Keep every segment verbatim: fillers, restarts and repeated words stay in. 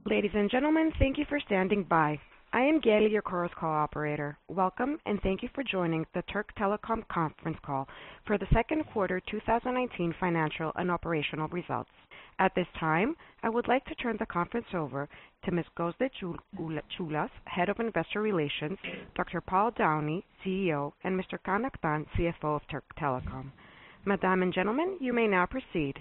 Ladies and gentlemen, thank you for standing by. I am Gail, your Chorus Call operator. Welcome, and thank you for joining the Türk Telekom conference call for the second quarter two thousand nineteen financial and operational results. At this time, I would like to turn the conference over to Miz Gözde Çulas, Head of Investor Relations, Doctor Paul Downey, C E O, and Mister Kaan Aktan, C F O of Türk Telekom. Madam and gentlemen, you may now proceed.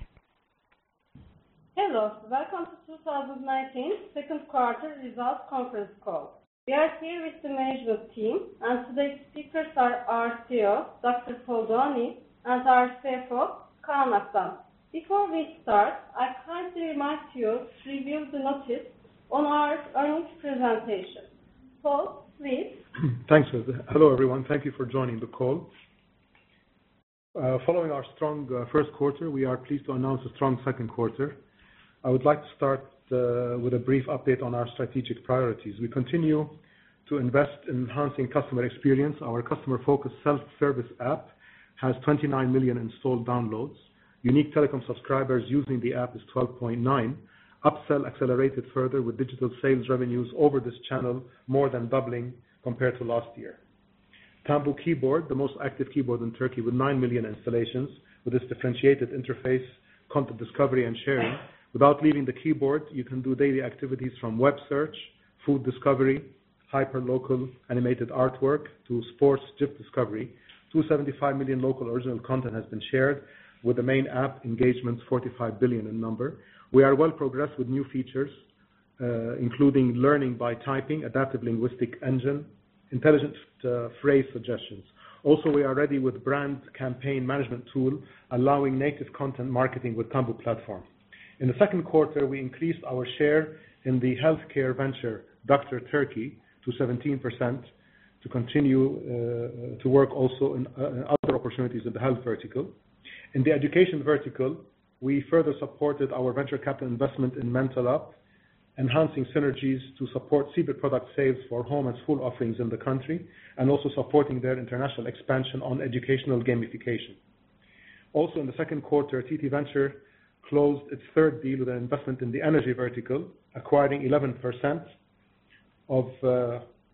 Hello, welcome to two thousand nineteen second quarter results conference call. We are here with the management team, and today's speakers are our C E O, Doctor Paul Downey, and our C F O, Kaan Aktan. Before we start, I kindly remind you to review the notice on our earnings presentation. Paul, please. Thanks, Gözde. Hello, everyone. Thank you for joining the call. Uh, following our strong uh, first quarter, we are pleased to announce a strong second quarter. I would like to start uh, with a brief update on our strategic priorities. We continue to invest in enhancing customer experience. Our customer-focused self-service app has twenty-nine million installed downloads. Unique telecom subscribers using the app is twelve point nine. Upsell accelerated further with digital sales revenues over this channel more than doubling compared to last year. Tambu Keyboard, the most active keyboard in Turkey with nine million installations, with its differentiated interface, content discovery and sharing. Without leaving the keyboard, you can do daily activities from web search, food discovery, hyper-local animated artwork, to sports GIF discovery. two hundred seventy-five million local original content has been shared, with the main app engagements forty-five billion in number. We are well progressed with new features, uh, including learning by typing, adaptive linguistic engine, intelligent uh, phrase suggestions. Also, we are ready with brand campaign management tool, allowing native content marketing with Tambu platform. In the second quarter, we increased our share in the healthcare venture, Doctor Turkey, to seventeen percent, to continue uh, to work also in uh, other opportunities in the health vertical. In the education vertical, we further supported our venture capital investment in Mental Up, enhancing synergies to support C B I T product sales for home and school offerings in the country, and also supporting their international expansion on educational gamification. Also in the second quarter, T T Venture closed its third deal with an investment in the energy vertical, acquiring eleven percent of uh,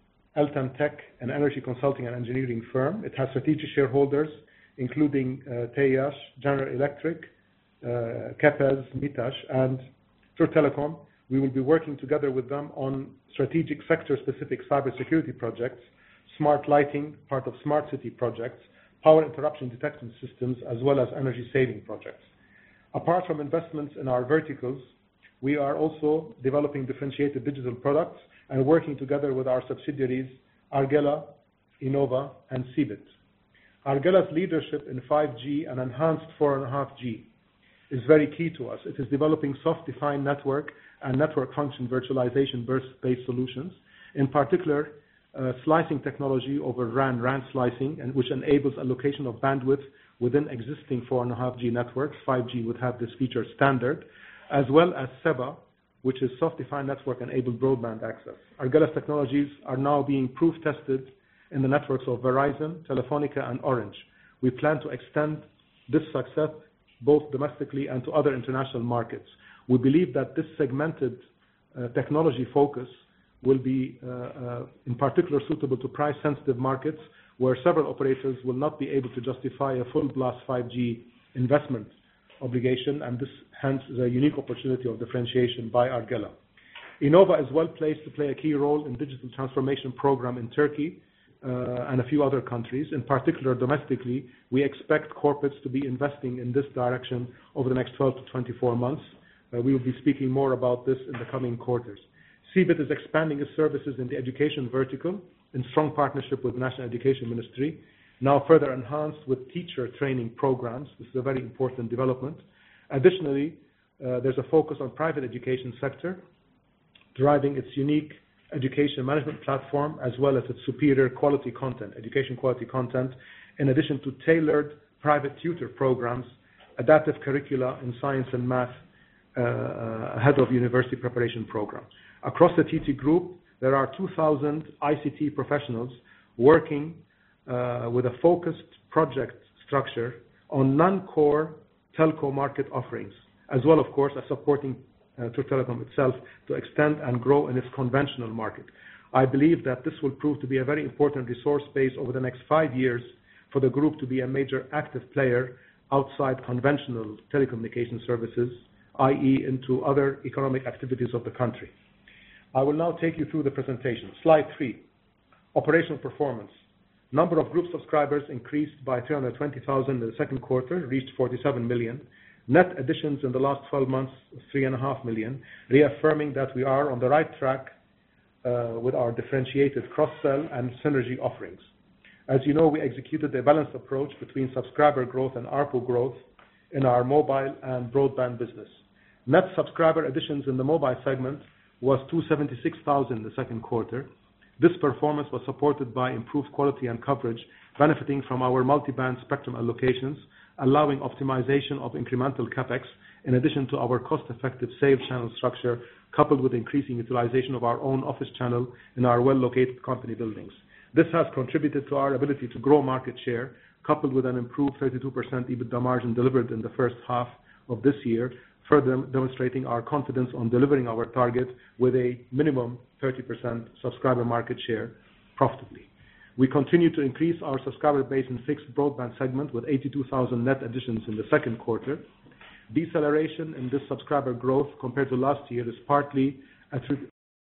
Eltem Tech, an energy consulting and engineering firm. It has strategic shareholders, including uh, Teyaş, General Electric, uh, Kepez, Mitaş, and Türk Telekom. We will be working together with them on strategic sector-specific cybersecurity projects, smart lighting, part of smart city projects, power interruption detection systems, as well as energy saving projects. Apart from investments in our verticals, we are also developing differentiated digital products and working together with our subsidiaries, Argela, Innova, and C B I T. Argela's leadership in five G and enhanced four point five G is very key to us. It is developing soft-defined network and network function virtualization burst-based solutions, in particular, uh, slicing technology over RAN, RAN slicing, and which enables allocation of bandwidth within existing four point five G networks. five G would have this feature standard, as well as SEBA, which is soft-defined network-enabled broadband access. Argela's technologies are now being proof-tested in the networks of Verizon, Telefonica, and Orange. We plan to extend this success both domestically and to other international markets. We believe that this segmented uh, technology focus will be uh, uh, in particular suitable to price-sensitive markets where several operators will not be able to justify a full-blast five G investment obligation, and this hence is a unique opportunity of differentiation by Argela. Innova is well placed to play a key role in digital transformation program in Turkey uh, and a few other countries. In particular, domestically, we expect corporates to be investing in this direction over the next twelve to twenty-four months. Uh, we will be speaking more about this in the coming quarters. C B I T is expanding its services in the education vertical in strong partnership with the National Education Ministry, now further enhanced with teacher training programs. This is a very important development. Additionally, uh, there's a focus on private education sector, driving its unique education management platform as well as its superior quality content, education quality content, in addition to tailored private tutor programs, adaptive curricula in science and math uh, ahead of university preparation program. Across the T T Group, there are two thousand I C T professionals working uh, with a focused project structure on non-core telco market offerings, as well, of course, as supporting uh, Türk Telekom itself to extend and grow in its conventional market. I believe that this will prove to be a very important resource base over the next five years for the group to be a major active player outside conventional telecommunication services, that is into other economic activities of the country. I will now take you through the presentation. Slide three, operational performance. Number of group subscribers increased by three hundred twenty thousand in the second quarter, reached forty-seven million. Net additions in the last twelve months, three point five million, reaffirming that we are on the right track uh, with our differentiated cross-sell and synergy offerings. As you know, we executed a balanced approach between subscriber growth and ARPU growth in our mobile and broadband business. Net subscriber additions in the mobile segment was two hundred seventy-six thousand in the second quarter. This performance was supported by improved quality and coverage, benefiting from our multi-band spectrum allocations, allowing optimization of incremental capex, in addition to our cost-effective sales channel structure, coupled with increasing utilization of our own office channel in our well-located company buildings. This has contributed to our ability to grow market share, coupled with an improved thirty-two percent EBITDA margin delivered in the first half of this year, further demonstrating our confidence on delivering our target with a minimum thirty percent subscriber market share profitably. We continue to increase our subscriber base in fixed broadband segment with eighty-two thousand net additions in the second quarter. Deceleration in this subscriber growth compared to last year is partly attributed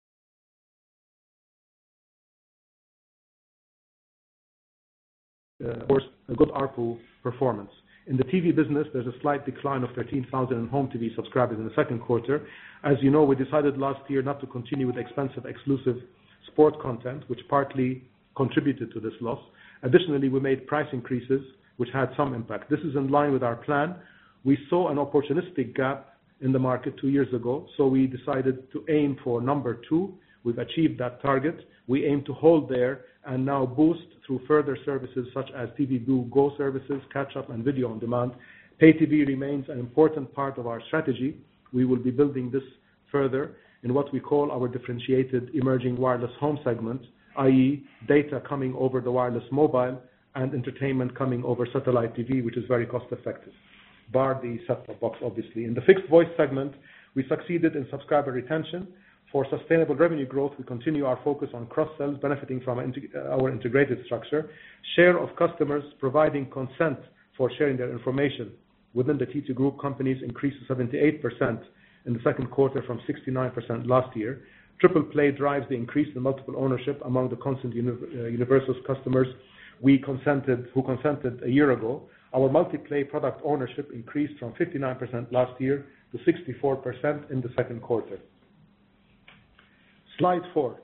uh, of course, a good ARPU performance. In the T V business, there's a slight decline of thirteen thousand in home T V subscribers in the second quarter. As you know, we decided last year not to continue with expensive exclusive sport content, which partly contributed to this loss. Additionally, we made price increases, which had some impact. This is in line with our plan. We saw an opportunistic gap in the market two years ago, so we decided to aim for number two. We've achieved that target. We aim to hold there and now boost through further services such as T V Blue Go services, catch-up, and video on demand. Pay T V remains an important part of our strategy. We will be building this further in what we call our differentiated emerging wireless home segment, that is data coming over the wireless mobile and entertainment coming over satellite T V, which is very cost-effective, bar the set-top box, obviously. In the fixed voice segment, we succeeded in subscriber retention. For sustainable revenue growth, we continue our focus on cross-sells, benefiting from our integrated structure. Share of customers providing consent for sharing their information within the T T Group companies increased to seventy-eight percent in the second quarter from sixty-nine percent last year. Triple Play drives the increase in multiple ownership among the constant Universal's customers we consented, who consented a year ago. Our multi-play product ownership increased from fifty-nine percent last year to sixty-four percent in the second quarter. Slide four.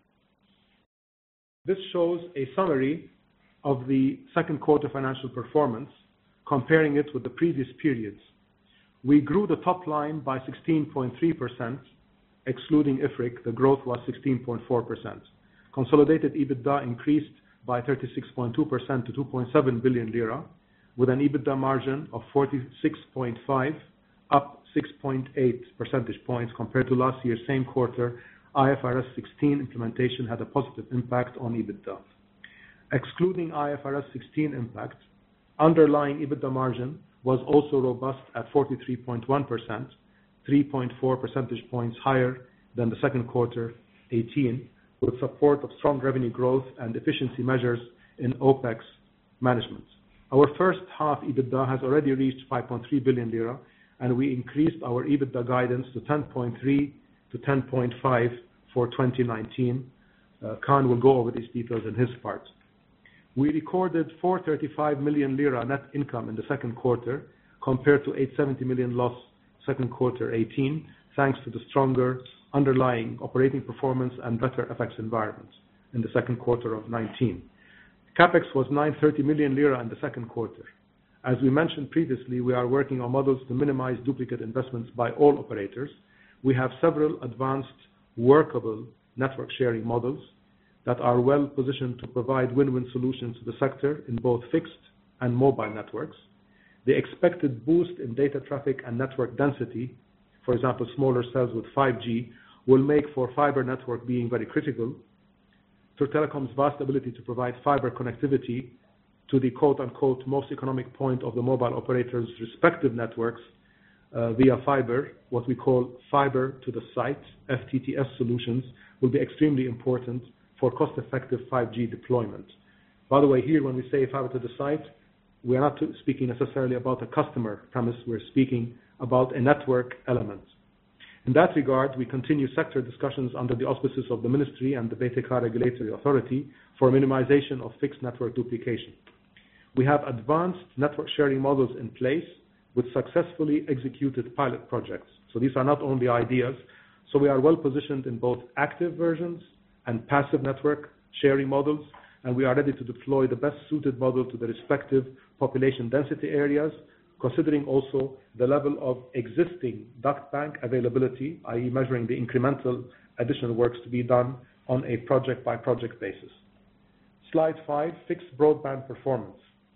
This shows a summary of the second quarter financial performance, comparing it with the previous periods. We grew the top line by sixteen point three percent, excluding I F R I C, the growth was sixteen point four percent. Consolidated EBITDA increased by thirty-six point two percent to two point seven billion lira, with an EBITDA margin of forty-six point five, up six point eight percentage points compared to last year's same quarter. I F R S sixteen implementation had a positive impact on EBITDA. Excluding I F R S sixteen impact, underlying EBITDA margin was also robust at forty-three point one percent, three point four percentage points higher than the second quarter eighteen, with support of strong revenue growth and efficiency measures in OPEX management. Our first half EBITDA has already reached five point three billion lira, and we increased our EBITDA guidance to ten point three to ten point five for twenty nineteen. Uh, Khan will go over these details in his part. We recorded four hundred thirty-five million lira net income in the second quarter, compared to eight hundred seventy million loss second quarter eighteen, thanks to the stronger underlying operating performance and better F X environment in the second quarter of nineteen. Capex was nine hundred thirty million lira in the second quarter. As we mentioned previously, we are working on models to minimize duplicate investments by all operators. We have several advanced, workable network sharing models that are well positioned to provide win-win solutions to the sector in both fixed and mobile networks. The expected boost in data traffic and network density, for example, smaller cells with five G, will make for fiber network being very critical. Türk Telekom's vast ability to provide fiber connectivity to the quote-unquote most economic point of the mobile operators' respective networks uh, via fiber, what we call fiber to the site, F T T S solutions, will be extremely important for cost-effective five G deployment. By the way, here when we say fiber to the site, we are not speaking necessarily about a customer premise, we're speaking about a network element. In that regard, we continue sector discussions under the auspices of the Ministry and the B T K Regulatory Authority for minimization of fixed network duplication. We have advanced network sharing models in place with successfully executed pilot projects. So these are not only ideas, so we are well positioned in both active versions and passive network sharing models, and we are ready to deploy the best suited model to the respective population density areas, considering also the level of existing duct bank availability, that is measuring the incremental additional works to be done on a project-by-project basis. Slide five, fixed broadband performance.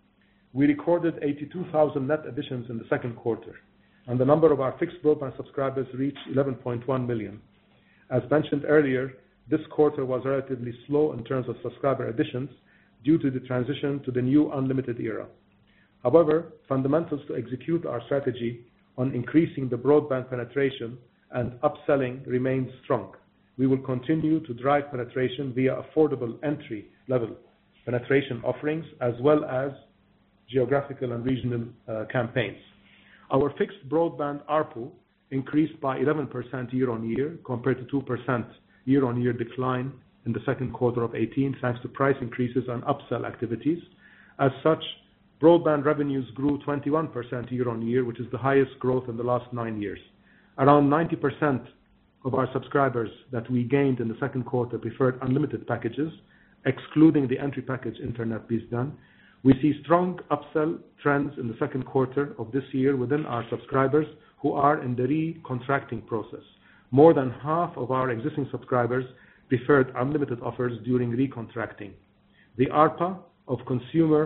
We recorded eighty-two thousand net additions in the second quarter, and the number of our fixed broadband subscribers reached eleven point one million. As mentioned earlier, this quarter was relatively slow in terms of subscriber additions due to the transition to the new unlimited era. However, fundamentals to execute our strategy on increasing the broadband penetration and upselling remain strong. We will continue to drive penetration via affordable entry-level penetration offerings as well as geographical and regional uh, campaigns. Our fixed broadband A R P U increased by eleven percent year-on-year compared to two percent year-on-year decline in the second quarter of eighteen, thanks to price increases and upsell activities. As such, broadband revenues grew twenty-one percent year-on-year, which is the highest growth in the last nine years. Around ninety percent of our subscribers that we gained in the second quarter preferred unlimited packages, excluding the entry package Internet Bizdan. We see strong upsell trends in the second quarter of this year within our subscribers who are in the re-contracting process. More than half of our existing subscribers preferred unlimited offers during re-contracting. The A R P A of consumer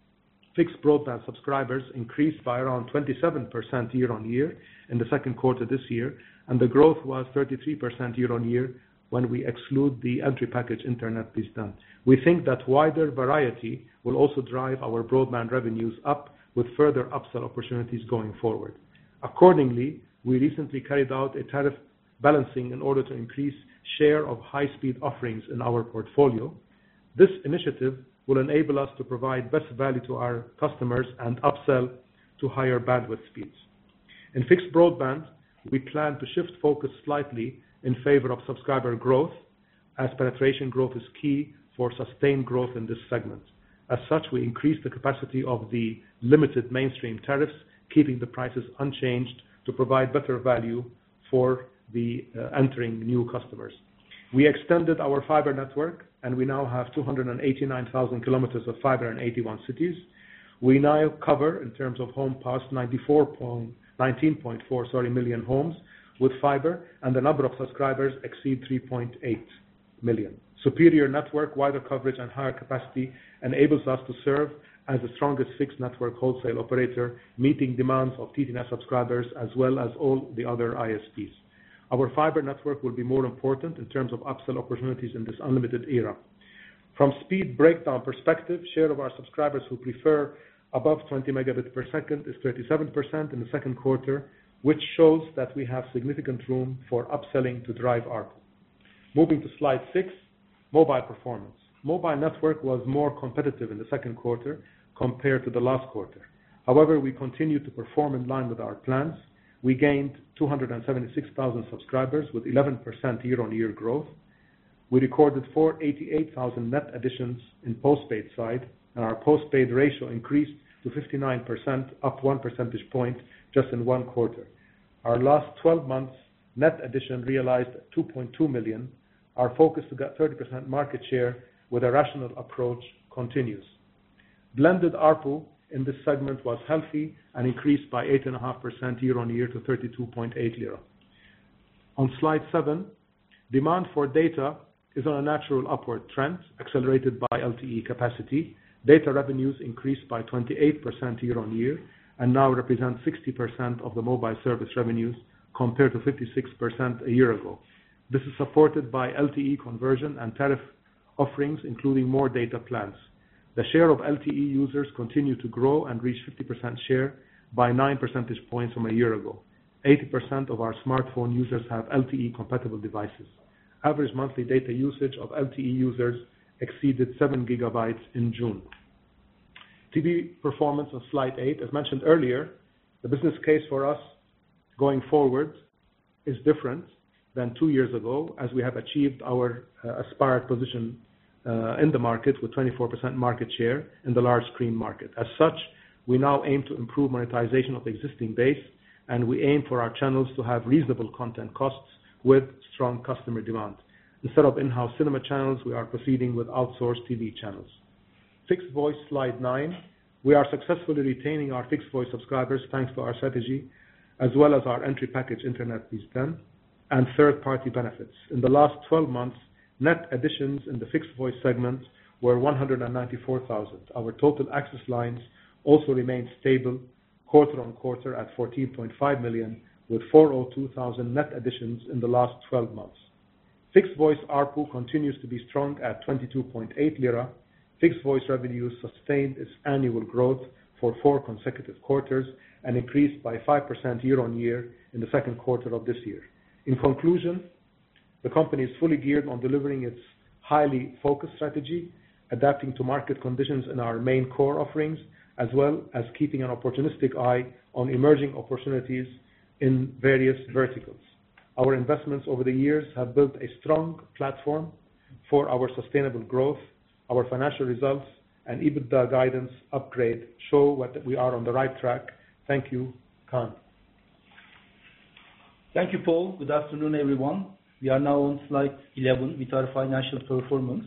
fixed broadband subscribers increased by around twenty-seven percent year-on-year in the second quarter this year, and the growth was thirty-three percent year-on-year when we exclude the entry package Internet Bizdan. We think that wider variety will also drive our broadband revenues up with further upsell opportunities going forward. Accordingly, we recently carried out a tariff balancing in order to increase share of high-speed offerings in our portfolio. This initiative will enable us to provide best value to our customers and upsell to higher bandwidth speeds. In fixed broadband, we plan to shift focus slightly in favor of subscriber growth, as penetration growth is key for sustained growth in this segment. As such, we increased the capacity of the limited mainstream tariffs, keeping the prices unchanged to provide better value for the uh, entering new customers. We extended our fiber network, and we now have two hundred eighty-nine thousand kilometers of fiber in eighty-one cities. We now cover, in terms of home pass, nineteen point four sorry, million homes with fiber, and the number of subscribers exceed three point eight million. Superior network, wider coverage, and higher capacity enables us to serve as the strongest fixed network wholesale operator, meeting demands of T T N S subscribers as well as all the other I S Ps. Our fiber network will be more important in terms of upsell opportunities in this unlimited era. From speed breakdown perspective, share of our subscribers who prefer above twenty megabits per second is thirty-seven percent in the second quarter, which shows that we have significant room for upselling to drive A R P U. Moving to slide six, mobile performance. Mobile network was more competitive in the second quarter compared to the last quarter. However, we continue to perform in line with our plans. We gained two hundred seventy-six thousand subscribers with eleven percent year-on-year growth. We recorded four hundred eighty-eight thousand net additions in postpaid side, and our postpaid ratio increased to fifty-nine percent, up one percentage point just in one quarter. Our last twelve months net addition realized two point two million. Our focus to get thirty percent market share with a rational approach continues. Blended A R P U in this segment was healthy and increased by eight point five percent year-on-year to thirty-two point eight lira. On slide seven, demand for data is on a natural upward trend, accelerated by L T E capacity. Data revenues increased by twenty-eight percent year-on-year and now represent sixty percent of the mobile service revenues compared to fifty-six percent a year ago. This is supported by L T E conversion and tariff offerings, including more data plans. The share of L T E users continue to grow and reach fifty percent share by nine percentage points from a year ago. eighty percent of our smartphone users have L T E-compatible devices. Average monthly data usage of L T E users exceeded seven gigabytes in June. T V performance on slide eight. As mentioned earlier, the business case for us going forward is different than two years ago, as we have achieved our uh, aspired position uh, in the market with twenty-four percent market share in the large screen market. As such, we now aim to improve monetization of the existing base, and we aim for our channels to have reasonable content costs with strong customer demand. Instead of in-house cinema channels, we are proceeding with outsourced T V channels. Fixed voice, slide nine. We are successfully retaining our fixed voice subscribers thanks to our strategy, as well as our entry package Internet Piece ten and third-party benefits. In the last twelve months, net additions in the fixed voice segment were one hundred ninety-four thousand. Our total access lines also remained stable quarter on quarter at fourteen point five million, with four hundred two thousand net additions in the last twelve months. Fixed voice A R P U continues to be strong at twenty-two point eight lira. Fixed voice revenues sustained its annual growth for four consecutive quarters and increased by five percent year on year in the second quarter of this year. In conclusion, the company is fully geared on delivering its highly focused strategy, adapting to market conditions in our main core offerings, as well as keeping an opportunistic eye on emerging opportunities in various verticals. Our investments over the years have built a strong platform for our sustainable growth. Our financial results and EBITDA guidance upgrade show that we are on the right track. Thank you. Kaan. Thank you, Paul. Good afternoon, everyone. We are now on slide eleven with our financial performance.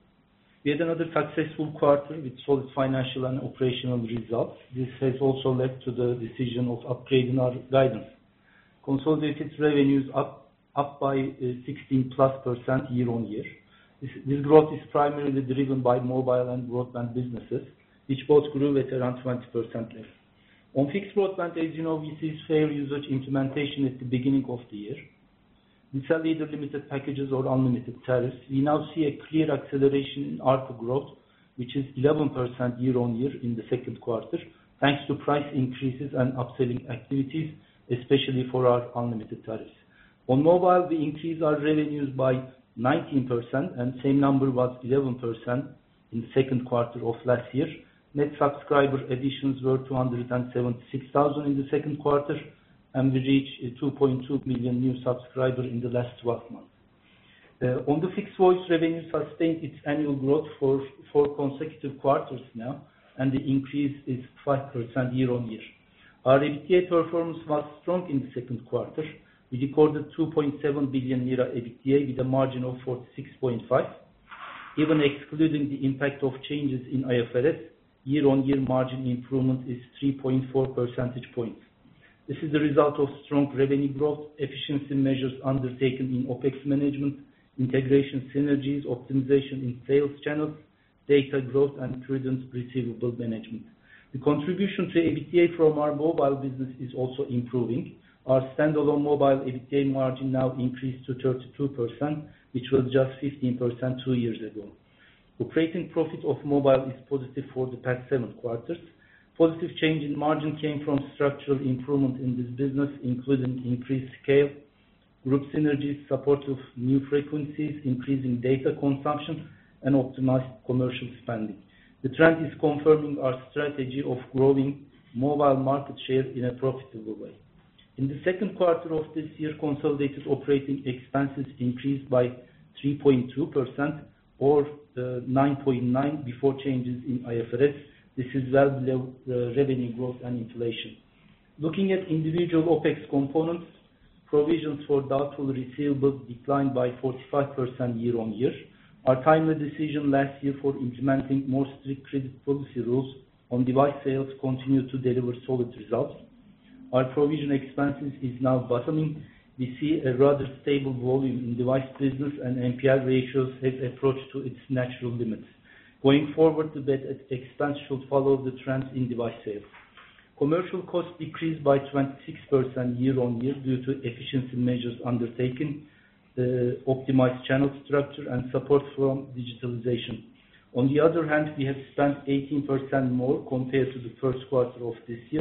We had another successful quarter with solid financial and operational results. This has also led to the decision of upgrading our guidance. Consolidated revenues up up by sixteen plus percent year on year. This, this growth is primarily driven by mobile and broadband businesses, which both grew at around twenty percent level. On fixed broadband, as you know, we see fair usage implementation at the beginning of the year. We sell either limited packages or unlimited tariffs. We now see a clear acceleration in A R P U growth, which is eleven percent year on year in the second quarter, thanks to price increases and upselling activities, especially for our unlimited tariffs. On mobile, we increased our revenues by nineteen percent, and same number was eleven percent in the second quarter of last year. Net subscriber additions were two hundred seventy-six thousand in the second quarter, and we reached two point two million new subscribers in the last twelve months. Uh, on the fixed voice, revenue sustained its annual growth for four consecutive quarters now, and the increase is five percent year on year. Our EBITDA performance was strong in the second quarter. We recorded two point seven billion lira EBITDA with a margin of forty-six point five. Even excluding the impact of changes in I F R S, year-on-year margin improvement is three point four percentage points. This is the result of strong revenue growth, efficiency measures undertaken in OPEX management, integration synergies, optimization in sales channels, data growth, and prudent receivable management. The contribution to EBITDA from our mobile business is also improving. Our standalone mobile EBITDA margin now increased to thirty-two percent, which was just fifteen percent two years ago. Operating profit of mobile is positive for the past seven quarters. Positive change in margin came from structural improvement in this business, including increased scale, group synergies, support of new frequencies, increasing data consumption, and optimized commercial spending. The trend is confirming our strategy of growing mobile market share in a profitable way. In the second quarter of this year, consolidated operating expenses increased by three point two percent or uh, nine point nine before changes in I F R S. This is well below uh, revenue growth and inflation. Looking at individual OPEX components, provisions for doubtful receivables declined by forty-five percent year on year. Our timely decision last year for implementing more strict credit policy rules on device sales continued to deliver solid results. Our provision expenses is now bottoming. We see a rather stable volume in device business, and N P L ratios have approached to its natural limits. Going forward, the bad expense should follow the trends in device sales. Commercial costs decreased by twenty-six percent year on year due to efficiency measures undertaken, uh, optimized channel structure, and support from digitalization. On the other hand, we have spent eighteen percent more compared to the first quarter of this year,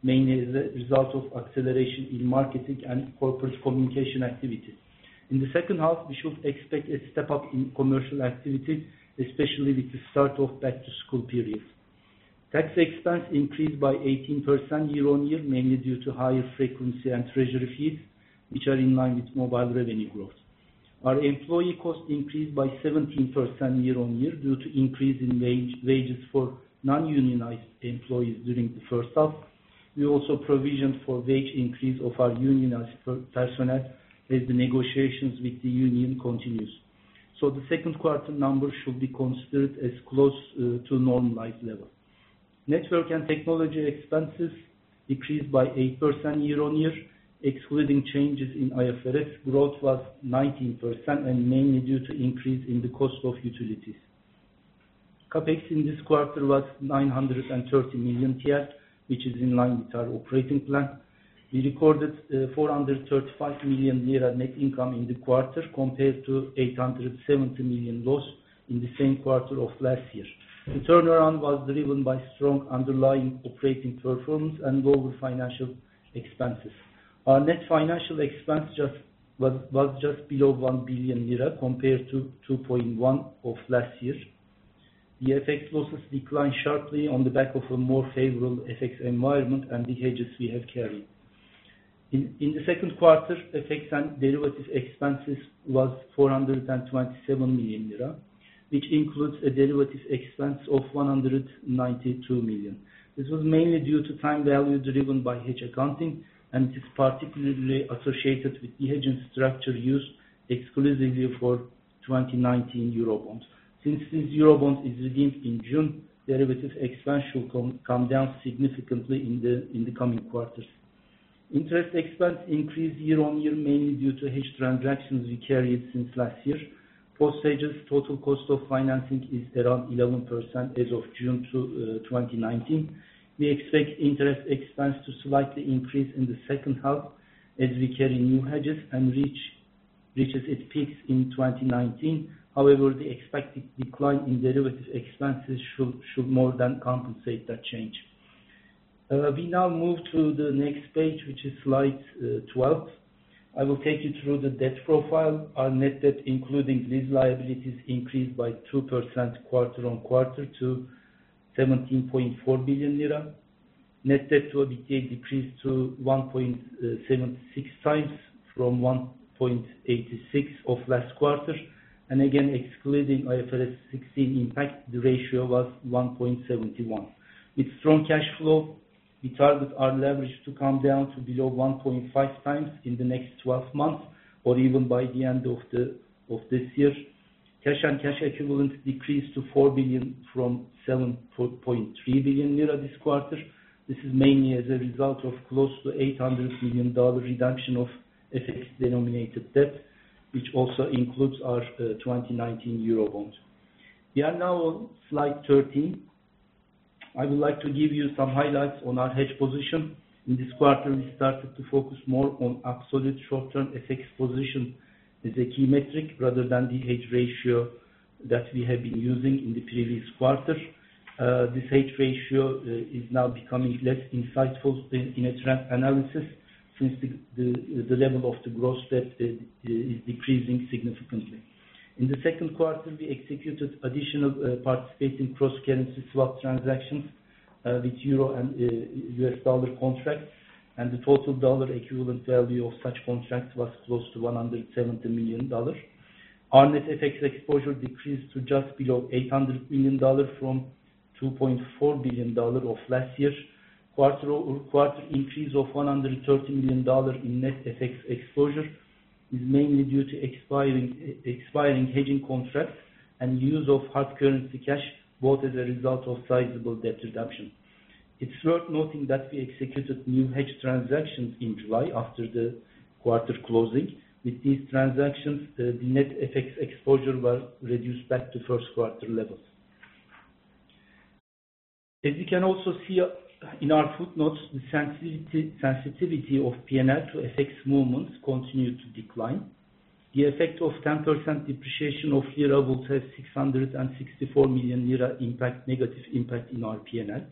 mainly as a result of acceleration in marketing and corporate communication activities. In the second half, we should expect a step up in commercial activity, especially with the start of back-to-school period. Tax expense increased by eighteen percent year-on-year, mainly due to higher frequency and treasury fees, which are in line with mobile revenue growth. Our employee cost increased by seventeen percent year-on-year due to increase in wage, wages for non-unionized employees during the first half. We also provisioned for wage increase of our unionized personnel as the negotiations with the union continues. So the second quarter numbers should be considered as close uh, to normalized level. Network and technology expenses decreased by eight percent year-on-year. Excluding changes in I F R S, growth was nineteen percent and mainly due to increase in the cost of utilities. CAPEX in this quarter was nine hundred thirty million T L, which is in line with our operating plan. We recorded uh, four hundred thirty-five million lira net income in the quarter compared to eight hundred seventy million loss in the same quarter of last year. The turnaround was driven by strong underlying operating performance and lower financial expenses. Our net financial expense just was, was just below one billion lira compared to two point one of last year. The F X losses declined sharply on the back of a more favorable F X environment and the hedges we have carried. In, in the second quarter, F X and derivative expenses was four hundred twenty-seven million lira, which includes a derivative expense of one hundred ninety-two million. This was mainly due to time value driven by hedge accounting, and it is particularly associated with the hedging structure used exclusively for twenty nineteen Eurobonds. Since this Eurobond is redeemed in June, derivative expense should come, come down significantly in the, in the coming quarters. Interest expense increased year-on-year mainly due to hedge transactions we carried since last year. Post-hedges, total cost of financing is around eleven percent as of June twenty nineteen. We expect interest expense to slightly increase in the second half as we carry new hedges and reach reaches its peaks in twenty nineteen. However, the expected decline in derivative expenses should, should more than compensate that change. Uh, we now move to the next page, which is slide uh, twelve. I will take you through the debt profile. Our net debt, including lease liabilities, increased by two percent quarter on quarter to seventeen point four billion lira. Net debt to EBITDA decreased to one point seven six times from one point eight six of last quarter. And again, excluding I F R S sixteen impact, the ratio was one point seven one. With strong cash flow, we target our leverage to come down to below one point five times in the next twelve months, or even by the end of the of this year. Cash and cash equivalents decreased to four billion from seven point three billion lira this quarter. This is mainly as a result of close to eight hundred million dollars redemption of F X-denominated debt, which also includes our uh, twenty nineteen Eurobond. We are now on slide thirteen. I would like to give you some highlights on our hedge position. In this quarter, we started to focus more on absolute short-term F X position as a key metric rather than the hedge ratio that we have been using in the previous quarter. Uh, this hedge ratio uh, is now becoming less insightful in, in a trend analysis since the, the, the level of the gross debt uh, is decreasing significantly. In the second quarter, we executed additional uh, participating cross-currency swap transactions uh, with euro and uh, U S dollar contracts, and the total dollar equivalent value of such contracts was close to one hundred seventy million dollars. Our net F X exposure decreased to just below eight hundred million dollars from two point four billion dollars of last year. Quarter-over-quarter increase of one hundred thirty million dollars in net F X exposure is mainly due to expiring, expiring hedging contracts and use of hard currency cash, both as a result of sizable debt reduction. It's worth noting that we executed new hedge transactions in July after the quarter closing. With these transactions, uh, the net F X exposure was reduced back to first quarter levels. As you can also see in our footnotes, the sensitivity, sensitivity of P and L to F X movements continued to decline. The effect of ten percent depreciation of lira would have six hundred sixty-four million lira impact, negative impact in our P and L.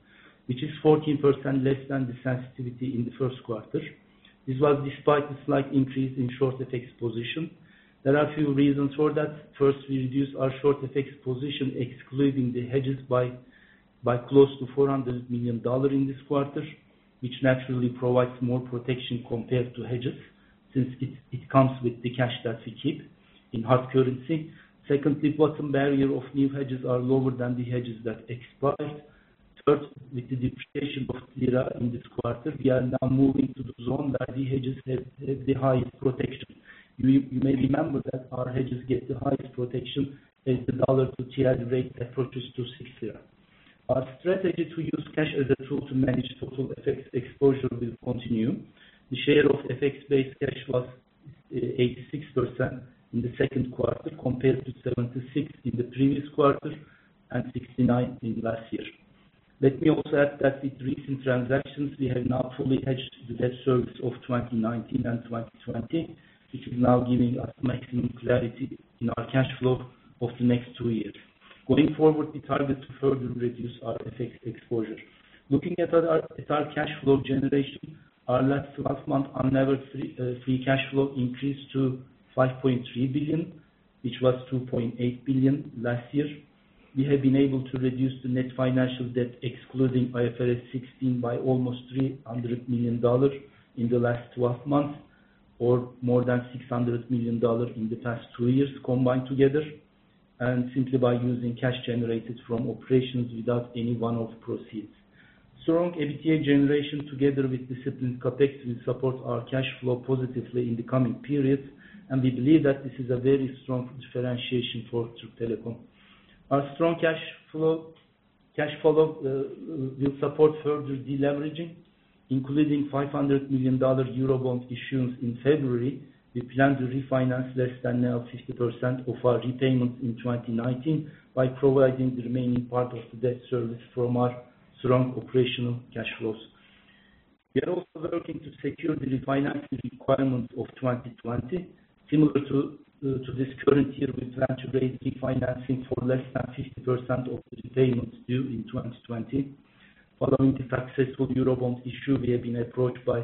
which is fourteen percent less than the sensitivity in the first quarter. This was despite the slight increase in short F X position. There are a few reasons for that. First, we reduced our short F X position, excluding the hedges, by by close to four hundred million dollars in this quarter, which naturally provides more protection compared to hedges, since it, it comes with the cash that we keep in hard currency. Secondly, bottom barrier of new hedges are lower than the hedges that expired. Third, with the depreciation of lira in this quarter, we are now moving to the zone where the hedges have, have the highest protection. You, you may remember that our hedges get the highest protection as the dollar to T L rate approaches to six lira. Our strategy to use cash as a tool to manage total F X exposure will continue. The share of F X-based cash was eighty-six percent in the second quarter compared to seventy-six in the previous quarter and sixty-nine in last year. Let me also add that with recent transactions, we have now fully hedged the debt service of twenty nineteen and twenty twenty, which is now giving us maximum clarity in our cash flow of the next two years. Going forward, we target to further reduce our F X exposure. Looking at our, at our cash flow generation, our last twelve month unlevered free, uh, free cash flow increased to five point three billion dollars, which was two point eight billion dollars last year. We have been able to reduce the net financial debt, excluding I F R S sixteen, by almost three hundred million dollars in the last twelve months, or more than six hundred million dollars in the past two years combined together, and simply by using cash generated from operations without any one-off proceeds. Strong EBITDA generation together with disciplined CapEx will support our cash flow positively in the coming periods, and we believe that this is a very strong differentiation for Türk Telekom. Our strong cash flow, cash flow uh, will support further deleveraging, including five hundred million dollars Eurobond issuance in February. We plan to refinance less than now fifty percent of our repayments in twenty nineteen by providing the remaining part of the debt service from our strong operational cash flows. We are also working to secure the refinancing requirements of twenty twenty. Similar to, uh, to this current year, we plan to raise refinancing for less than fifty percent of the repayments due in twenty twenty. Following the successful Eurobond issue, we have been approached by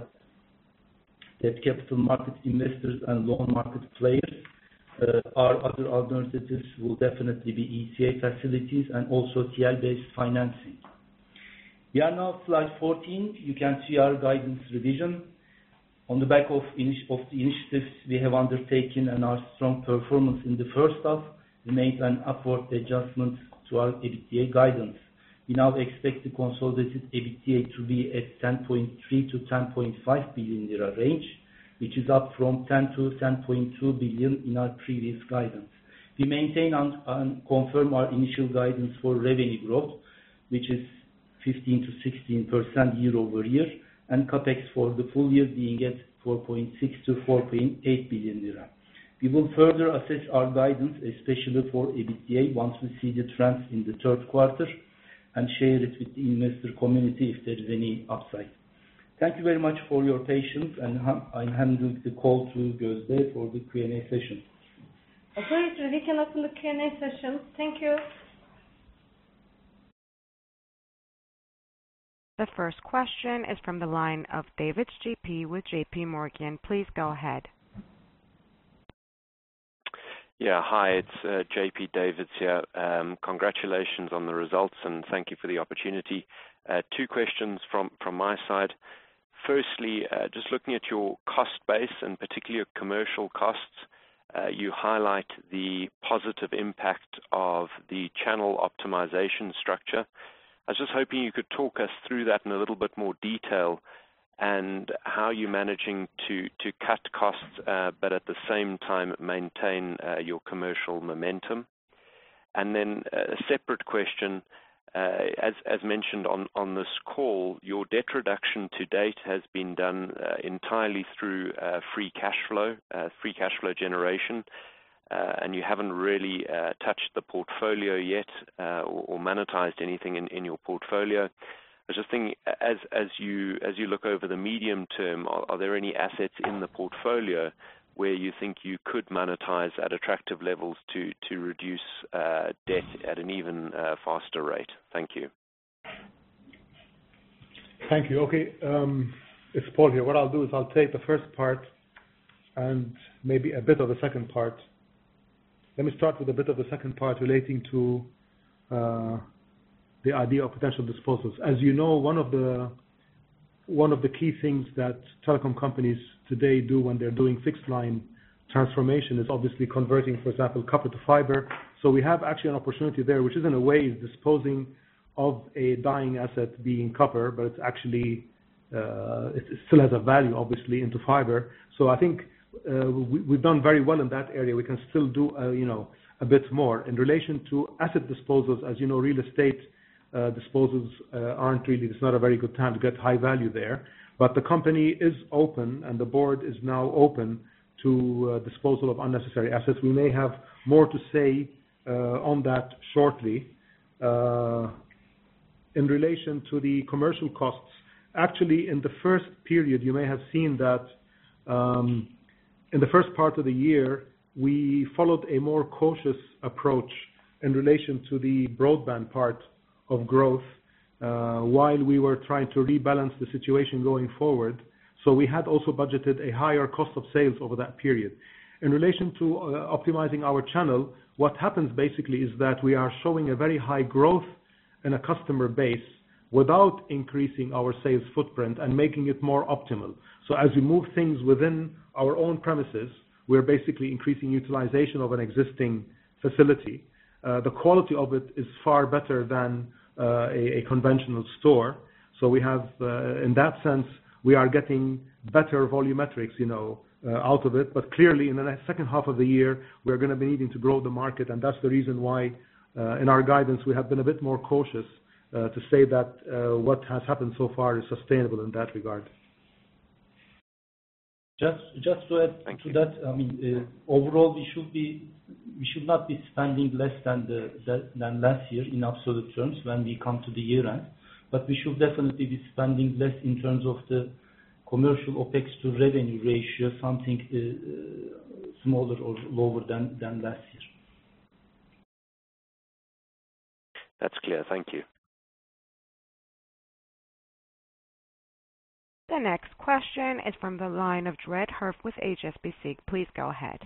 debt capital market investors and loan market players. Uh, our other alternatives will definitely be E C A facilities and also T L-based financing. We are now slide fourteen. You can see our guidance revision. On the back of, of the initiatives we have undertaken and our strong performance in the first half, we made an upward adjustment to our EBITDA guidance. We now expect the consolidated EBITDA to be at ten point three to ten point five billion lira range, which is up from ten to ten point two billion in our previous guidance. We maintain and, and confirm our initial guidance for revenue growth, which is fifteen to sixteen percent year over year, and CapEx for the full year being at four point six to four point eight billion lira. We will further assess our guidance, especially for EBITDA, once we see the trends in the third quarter, and share it with the investor community if there is any upside. Thank you very much for your patience, and I'm handing the call to Gözde for the Q and A session. Operator, we can open the Q and A session. Thank you. The first question is from the line of David J P with J P Morgan. Please go ahead. Yeah, hi, it's uh, J P Davids here. Um, congratulations on the results and thank you for the opportunity. Uh, two questions from, from my side. Firstly, uh, just looking at your cost base and particularly your commercial costs, uh, you highlight the positive impact of the channel optimization structure. I was just hoping you could talk us through that in a little bit more detail and how you're managing to, to cut costs, uh, but at the same time maintain uh, your commercial momentum. And then a separate question, uh, as, as mentioned on, on this call, your debt reduction to date has been done uh, entirely through uh, free cash flow, uh, free cash flow generation. Uh, and you haven't really uh, touched the portfolio yet uh, or, or monetized anything in, in your portfolio. I was just thinking, as as you as you look over the medium term, are, are there any assets in the portfolio where you think you could monetize at attractive levels to to reduce uh, debt at an even uh, faster rate? Thank you. Thank you. Okay, um, it's Paul here. What I'll do is I'll take the first part and maybe a bit of the second part. Let me start with a bit of the second part relating to uh, the idea of potential disposals. As you know, one of the one of the key things that telecom companies today do when they're doing fixed line transformation is obviously converting, for example, copper to fiber. So we have actually an opportunity there, which is in a way is disposing of a dying asset being copper, but it's actually uh, it still has a value, obviously, into fiber. So I think uh, we, we've done very well in that area. We can still do, uh, you know, a bit more in relation to asset disposals. As you know, real estate uh, disposals uh, aren't really. It's not a very good time to get high value there. But the company is open, and the board is now open to uh, disposal of unnecessary assets. We may have more to say uh, on that shortly. Uh, in relation to the commercial costs, actually in the first period you may have seen that um, in the first part of the year we followed a more cautious approach in relation to the broadband part of growth uh, while we were trying to rebalance the situation going forward. So we had also budgeted a higher cost of sales over that period. In relation to uh, optimizing our channel, what happens basically is that we are showing a very high growth in a customer base without increasing our sales footprint and making it more optimal. So as we move things within our own premises, we're basically increasing utilization of an existing facility. Uh, the quality of it is far better than uh, a, a conventional store. So we have, uh, in that sense, we are getting better volumetrics, you know, uh, out of it. But clearly, in the second half of the year, we're going to be needing to grow the market, and that's the reason why, uh, in our guidance, we have been a bit more cautious uh, to say that uh, what has happened so far is sustainable in that regard. Just, just to add Thank to you. that, I mean, uh, overall, we should be, we should not be spending less than the, the than last year in absolute terms when we come to the year end. But we should definitely be spending less in terms of the commercial OPEX to revenue ratio, something uh, smaller or lower than, than last year. That's clear. Thank you. The next question is from the line of Dread Herf with H S B C. Please go ahead.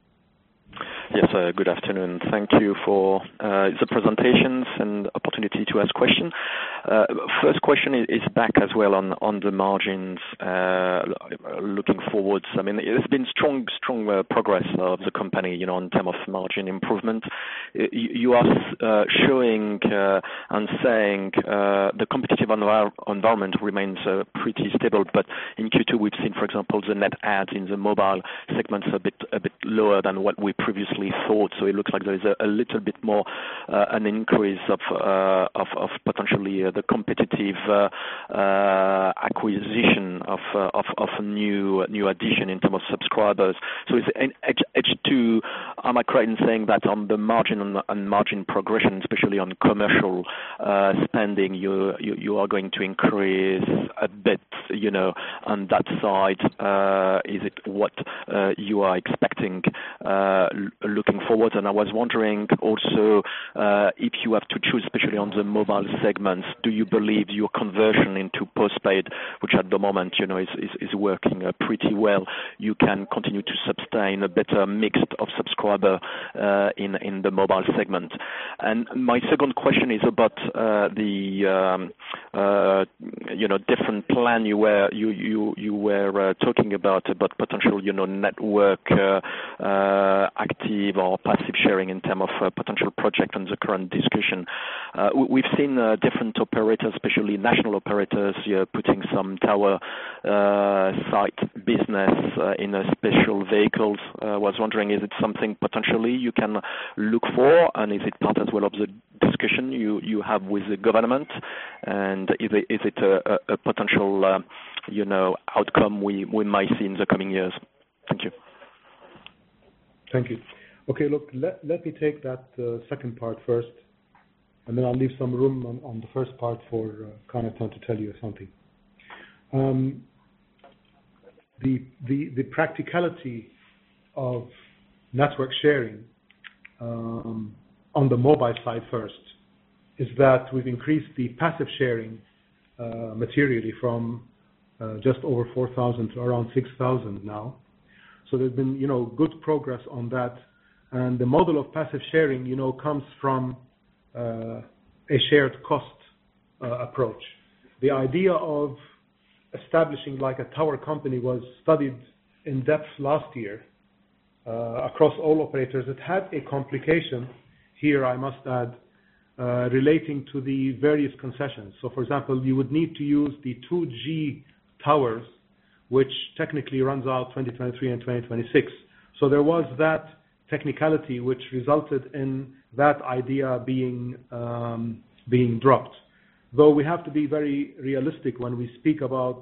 Yes, uh, good afternoon. Thank you for uh, the presentations and opportunity to ask questions. Uh, first question is back as well on, on the margins uh, looking forwards. I mean, there's been strong strong uh, progress of the company, you know, in terms of margin improvement. You, you are uh, showing uh, and saying uh, the competitive envir environment remains uh, pretty stable, but in Q two we've seen, for example, the net adds in the mobile segments a bit a bit lower than what we previously thought. So it looks like there is a, a little bit more uh, an increase of uh, of, of potentially uh, the competitive uh, uh, acquisition of, uh, of of a new new addition in terms of subscribers. So is H two, am I correct in saying that on the margin and, and margin progression, especially on commercial uh, spending, you, you you are going to increase a bit, you know, on that side? Uh, is it what uh, you are expecting uh, looking forward? And I was wondering also uh, if you have to choose, especially on the mobile segments, do you believe your conversion into postpaid, which at the moment, you know, is, is, is working uh, pretty well, you can continue to sustain a better mix of subscriber uh, in, in the mobile segment? And my second question is about uh, the, um, uh, you know, different plan you were, you, you, you were uh, talking about, about potential, you know, network uh, uh, active or passive sharing in terms of uh, potential project and the current discussion. Uh, we've seen uh, different operators, especially national operators, uh, putting some tower uh, site business uh, in a special vehicles. I uh, was wondering, is it something potentially you can look for, and is it part as well of the discussion you, you have with the government, and is it, is it a, a, a potential uh, you know, outcome we, we might see in the coming years? Thank you. Thank you. Okay, look, let, let me take that uh, second part first, and then I'll leave some room on, on the first part for uh, Kanatan to tell you something. Um, the, the, the practicality of network sharing um, on the mobile side first is that we've increased the passive sharing uh, materially from uh, just over four thousand to around six thousand now. So there's been, you know, good progress on that. And the model of passive sharing, you know, comes from uh, a shared cost uh, approach. The idea of establishing like a tower company was studied in depth last year uh, across all operators. It had a complication here, I must add, uh, relating to the various concessions. So, for example, you would need to use the two G towers, which technically runs out twenty twenty-three and twenty twenty-six. So there was that technicality which resulted in that idea being um, being dropped. Though we have to be very realistic when we speak about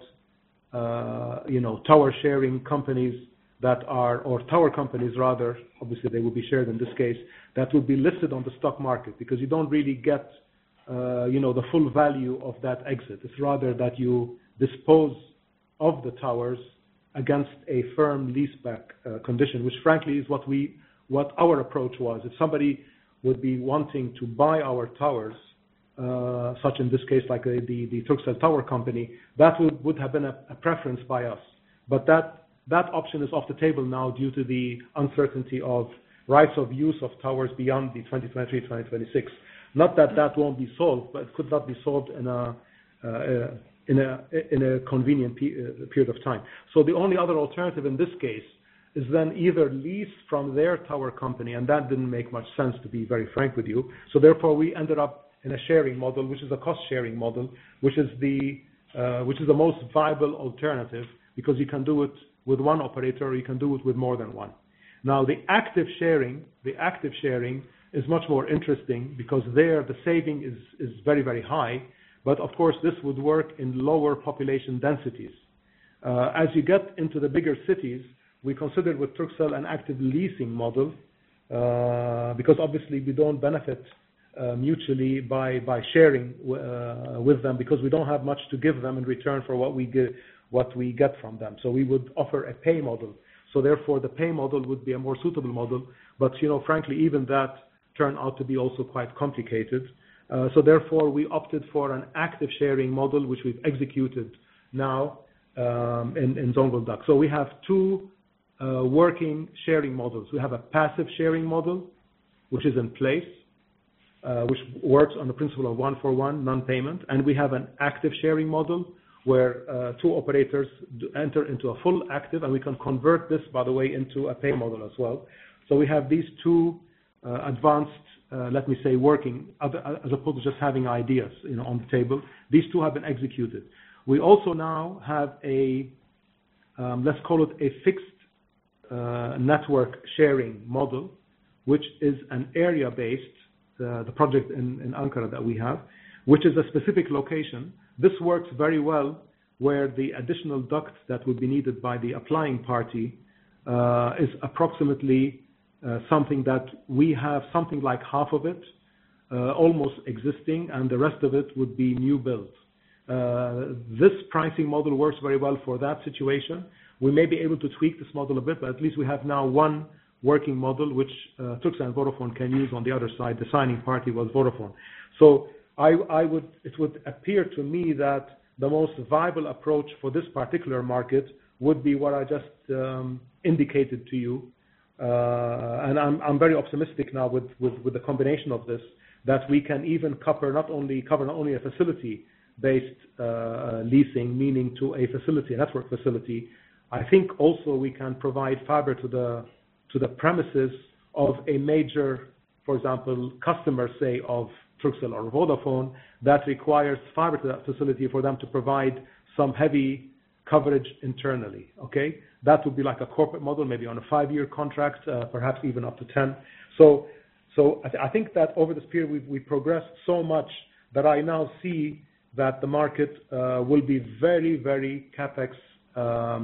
uh, you know, tower sharing companies that are, or tower companies rather, obviously they will be shared in this case, that will be listed on the stock market, because you don't really get uh, you know, the full value of that exit. It's rather that you dispose of the towers against a firm leaseback uh, condition, which frankly is what we, what our approach was. If somebody would be wanting to buy our towers, uh, such in this case like a, the, the Turkcell Tower Company, that would, would have been a, a preference by us. But that, that option is off the table now due to the uncertainty of rights of use of towers beyond the twenty twenty-three twenty twenty-six. Not that that won't be solved, but it could not be solved in a, uh, in a, in a convenient period of time. So the only other alternative in this case is then either lease from their tower company, and that didn't make much sense, to be very frank with you. So therefore we ended up in a sharing model, which is a cost sharing model, which is the, uh, which is the most viable alternative, because you can do it with one operator, or you can do it with more than one. Now the active sharing, the active sharing is much more interesting, because there the saving is, is very, very high. But of course, this would work in lower population densities. Uh, as you get into the bigger cities, we considered with Turkcell an active leasing model, uh, because obviously we don't benefit uh, mutually by by sharing uh, with them, because we don't have much to give them in return for what we get what we get from them. So we would offer a pay model. So therefore, the pay model would be a more suitable model. But you know, frankly, even that turned out to be also quite complicated. Uh, so therefore, we opted for an active sharing model, which we've executed now um, in, in Zonguldak. So we have two uh, working sharing models. We have a passive sharing model, which is in place, uh, which works on the principle of one for one, non-payment. And we have an active sharing model, where uh, two operators enter into a full active, and we can convert this, by the way, into a pay model as well. So we have these two uh, advanced Uh, let me say, working, as opposed to just having ideas, you know, on the table. These two have been executed. We also now have a, um, let's call it a fixed uh, network sharing model, which is an area-based, uh, the project in, in Ankara that we have, which is a specific location. This works very well where the additional duct that would be needed by the applying party uh, is approximately Uh, something that we have something like half of it uh, almost existing, and the rest of it would be new build. Uh, this pricing model works very well for that situation. We may be able to tweak this model a bit, but at least we have now one working model which uh, Turkcell and Vodafone can use on the other side. The signing party was Vodafone. So I, I would, it would appear to me that the most viable approach for this particular market would be what I just um, indicated to you. Uh, and I'm, I'm very optimistic now with, with, with the combination of this, that we can even cover not only cover not only a facility-based uh, leasing, meaning to a facility, a network facility. I think also we can provide fiber to the to the premises of a major, for example, customer, say of Turkcell or Vodafone, that requires fiber to that facility for them to provide some heavy coverage internally. Okay. That would be like a corporate model, maybe on a five-year contract, uh, perhaps even up to ten. So, so I, th I think that over this period we've, we've progressed so much that I now see that the market uh, will be very, very capex um,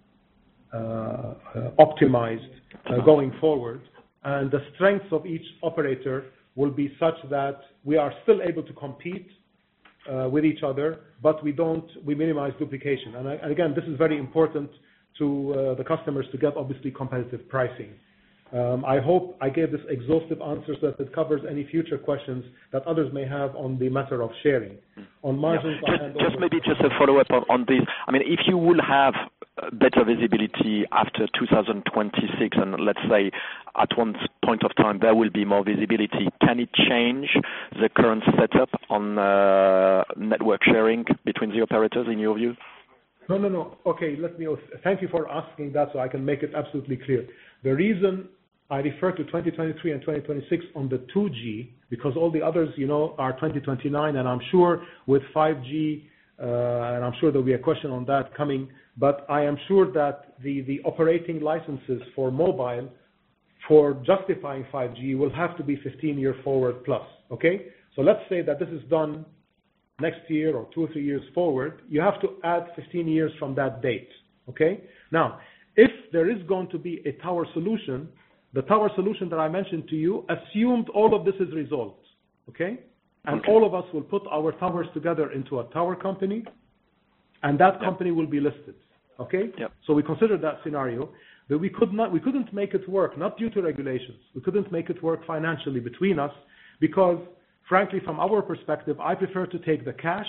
uh, optimized uh, going forward, and the strengths of each operator will be such that we are still able to compete uh, with each other, but we don't we minimize duplication. And, I, and again, this is very important to uh, the customers to get obviously competitive pricing. Um, I hope I gave this exhaustive answer so that it covers any future questions that others may have on the matter of sharing. On margins, Yeah. I Just, hand just over maybe to- just a follow-up on, on this. I mean, if you will have better visibility after two thousand twenty-six, and let's say at one point of time there will be more visibility, can it change the current setup on uh, network sharing between the operators, in your view? No, no, no. Okay, let me. Thank you for asking that, so I can make it absolutely clear. The reason I refer to twenty twenty-three and twenty twenty-six on the two G, because all the others, you know, are twenty twenty-nine, and I'm sure with five G, uh, and I'm sure there'll be a question on that coming, but I am sure that the, the operating licenses for mobile for justifying five G will have to be fifteen year forward plus, okay? So let's say that this is done next year or two or three years forward. You have to add fifteen years from that date, okay? Now, if there is going to be a tower solution, the tower solution that I mentioned to you assumed all of this is resolved, okay? And Okay. all of us will put our towers together into a tower company, and that Yep. company will be listed, okay? Yep. So we considered that scenario, but we could not, we couldn't make it work, not due to regulations. We couldn't make it work financially between us because, frankly, from our perspective, I prefer to take the cash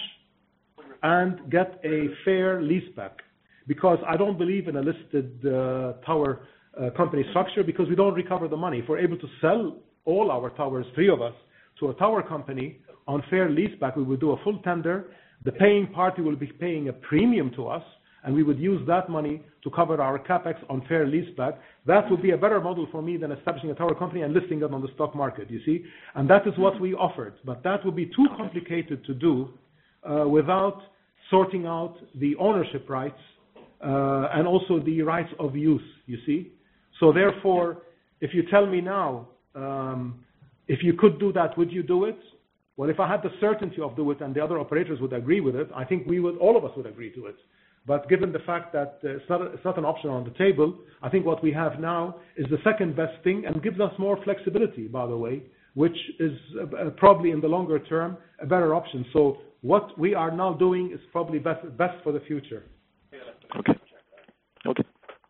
and get a fair leaseback, because I don't believe in a listed uh, tower uh, company structure, because we don't recover the money. If we're able to sell all our towers, three of us, to a tower company on fair leaseback, we would do a full tender. The paying party will be paying a premium to us, and we would use that money to cover our capex on fair leaseback. That would be a better model for me than establishing a tower company and listing it on the stock market, you see? And that is what we offered. But that would be too complicated to do uh, without sorting out the ownership rights uh, and also the rights of use, you see? So therefore, if you tell me now, um, if you could do that, would you do it? Well, if I had the certainty of doing it and the other operators would agree with it, I think we would, all of us would agree to it. But given the fact that uh, it's, not, it's not an option on the table, I think what we have now is the second best thing and gives us more flexibility, by the way, which is uh, probably in the longer term a better option. So what we are now doing is probably best, best for the future. Okay. Okay.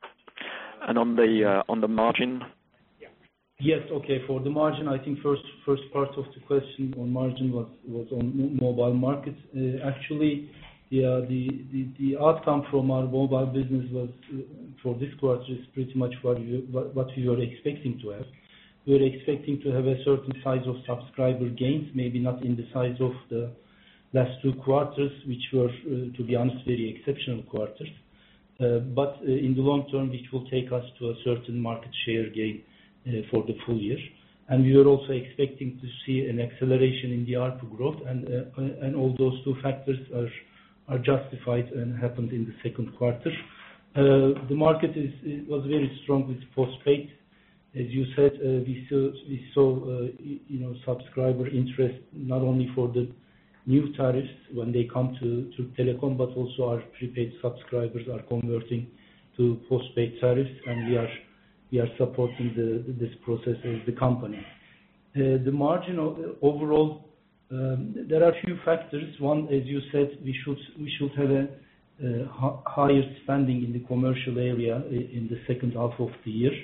And on the uh, on the margin? Yes, okay. For the margin, I think first first part of the question on margin was was on mo- mobile market. Uh, Actually, yeah, the the the outcome from our mobile business was uh, for this quarter is pretty much what we what what we were expecting to have. We were expecting to have a certain size of subscriber gains, maybe not in the size of the last two quarters, which were, uh, to be honest, very exceptional quarters. Uh, But uh, in the long term, which will take us to a certain market share gain uh, for the full year. And we were also expecting to see an acceleration in the ARPU growth, and uh, and all those two factors are are justified and happened in the second quarter. Uh, The market is it was very strong with postpaid. As you said, uh, we saw we saw uh, y- you know subscriber interest not only for the new tariffs when they come to to Telecom, but also our prepaid subscribers are converting to postpaid tariffs, and we are we are supporting the, this process as the company. Uh, the margin o- overall, um, there are a few factors. One, as you said, we should we should have a uh, hi- higher spending in the commercial area i- in the second half of the year,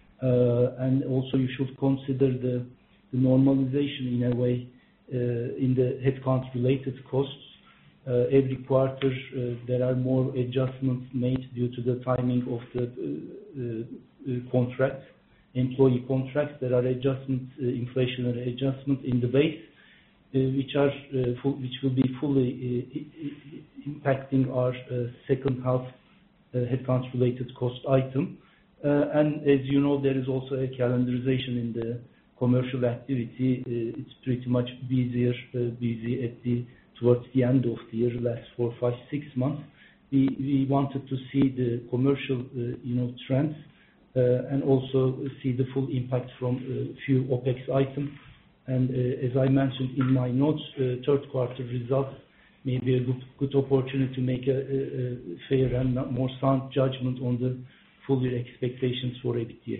uh, and also you should consider the, the normalization in a way uh, in the headcount-related costs. Uh, every quarter, uh, there are more adjustments made due to the timing of the uh, uh, uh, contracts, employee contracts. There are adjustments, uh, inflationary adjustments in the base, uh, which are uh, full, which will be fully uh, i- i- impacting our uh, second half uh, headcount-related cost item. Uh, And as you know, there is also a calendarization in the commercial activity. Uh, It's pretty much busier, uh, busy at the towards the end of the year, last four, five, six months. We we wanted to see the commercial, uh, you know, trends, uh, and also see the full impact from a few OpEx items. And uh, as I mentioned in my notes, uh, third quarter results may be a good good opportunity to make a a- a fair and more sound judgment on the full year expectations for EBITDA.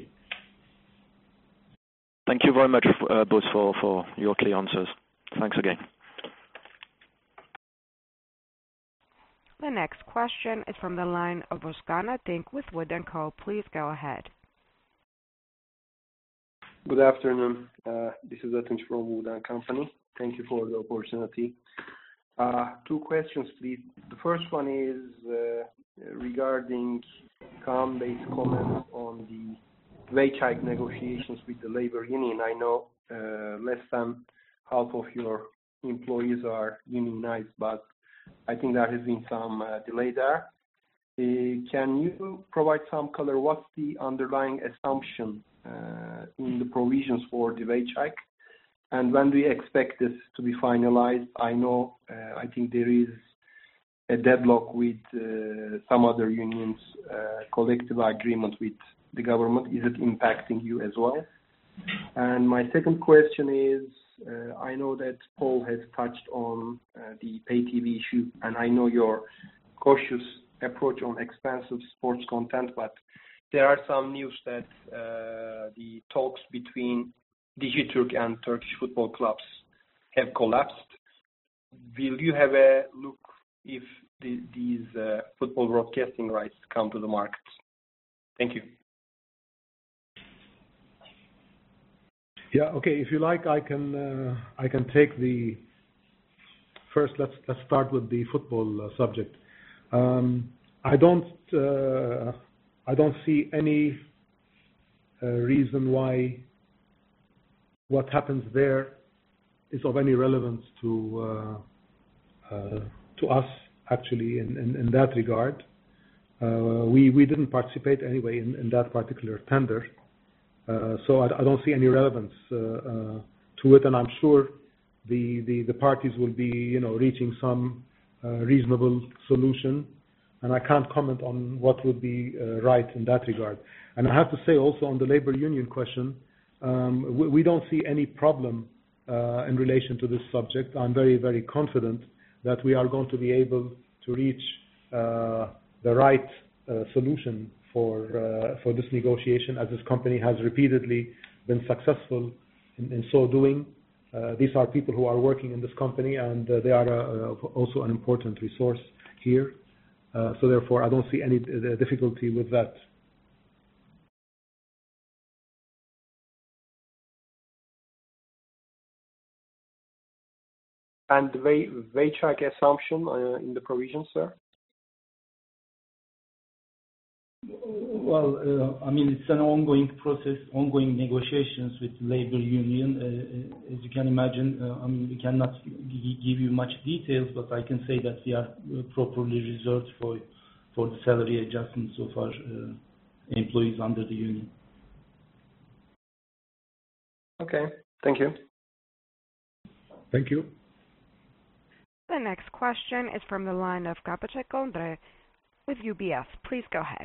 Thank you very much, uh, both, for for your clear answers. Thanks again. The next question is from the line of Oskana Tink with Wood and Co. Please go ahead. Good afternoon. Uh, this is Atunç from Wood and Company. Thank you for the opportunity. Uh, two questions, please. The first one is uh, regarding Kaan-based comments on the wage hike negotiations with the labor union. I know uh, less than half of your employees are unionized, but I think there has been some uh, delay there. Uh, can you provide some color? What's the underlying assumption uh, in the provisions for the wage hike? And when do you expect this to be finalized? I know, uh, I think there is a deadlock with uh, some other unions' uh, collective agreement with the government. Is it impacting you as well? And my second question is, uh, I know that Paul has touched on uh, the pay T V issue, and I know your cautious approach on expensive sports content, but there are some news that uh, the talks between Digiturk and Turkish football clubs have collapsed. Will you have a look if the, these uh, football broadcasting rights come to the market? Thank you. Yeah. Okay. If you like, I can uh, I can take the first. Let's let's start with the football uh, subject. Um, I don't uh, I don't see any uh, reason why what happens there is of any relevance to uh, uh, to us actually in, in, in that regard. Uh, we we didn't participate anyway in, in that particular tender, uh, so I, I don't see any relevance uh, uh, to it, and I'm sure the, the, the parties will be you know reaching some uh, reasonable solution. And I can't comment on what would be uh, right in that regard. And I have to say also on the labor union question, um, we, we don't see any problem uh, in relation to this subject. I'm very, very confident that we are going to be able to reach uh, the right uh, solution for uh, for this negotiation, as this company has repeatedly been successful in, in so doing. Uh, these are people who are working in this company, and uh, they are uh, also an important resource here. Uh, so therefore, I don't see any uh, difficulty with that. And the wage hike assumption uh, in the provision, sir? Well, uh, I mean, it's an ongoing process, ongoing negotiations with labor union. Uh, as you can imagine, uh, I mean, we cannot g- give you much details, but I can say that we are properly reserved for for the salary adjustments of our uh, employees under the union. Okay, thank you. Thank you. The next question is from the line of Pacheco Andre with U B S. Please go ahead.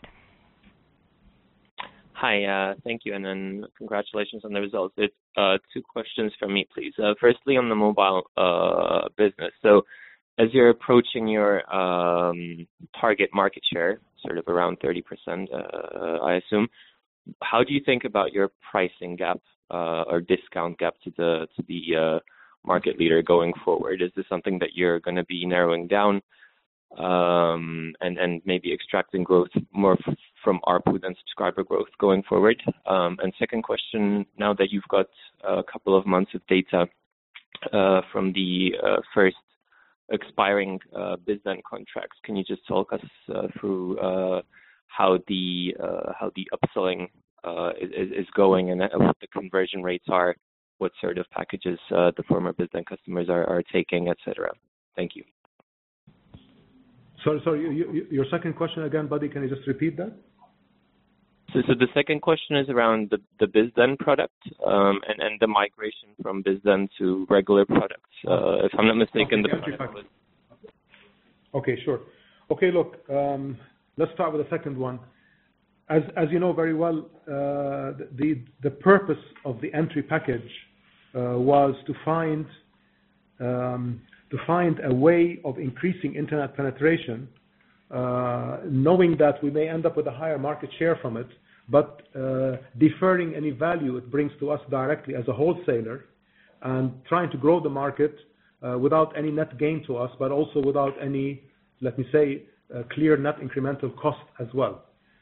Hi, uh, thank you, and then congratulations on the results. It's uh, two questions from me, please. Uh, firstly, on the mobile uh, business. So, as you're approaching your um, target market share, sort of around thirty percent, uh, I assume, how do you think about your pricing gap uh, or discount gap to the to the uh, market leader going forward? Is this something that you're going to be narrowing down um, and and maybe extracting growth more f- from A R P U than subscriber growth going forward? Um, and second question: now that you've got a couple of months of data uh, from the uh, first expiring uh, BizDen contracts, can you just talk us uh, through uh, how the uh, how the upselling uh, is, is going and what the conversion rates are, what sort of packages uh, the former BizDen customers are, are taking, et cetera? Thank you. Sorry, sorry. You, you, your second question again, buddy. Can you just repeat that? So, so the second question is around the, the BizDen product um, and, and the migration from BizDen to regular products. Uh, if I'm not mistaken, okay, the product was... Okay, sure. Okay, look, um, let's start with the second one. As as you know very well, uh, the the purpose of the entry package uh, was to find um, to find a way of increasing internet penetration, uh, knowing that we may end up with a higher market share from it, but uh, deferring any value it brings to us directly as a wholesaler, and trying to grow the market uh, without any net gain to us, but also without any, let me say, uh, clear net incremental cost as well.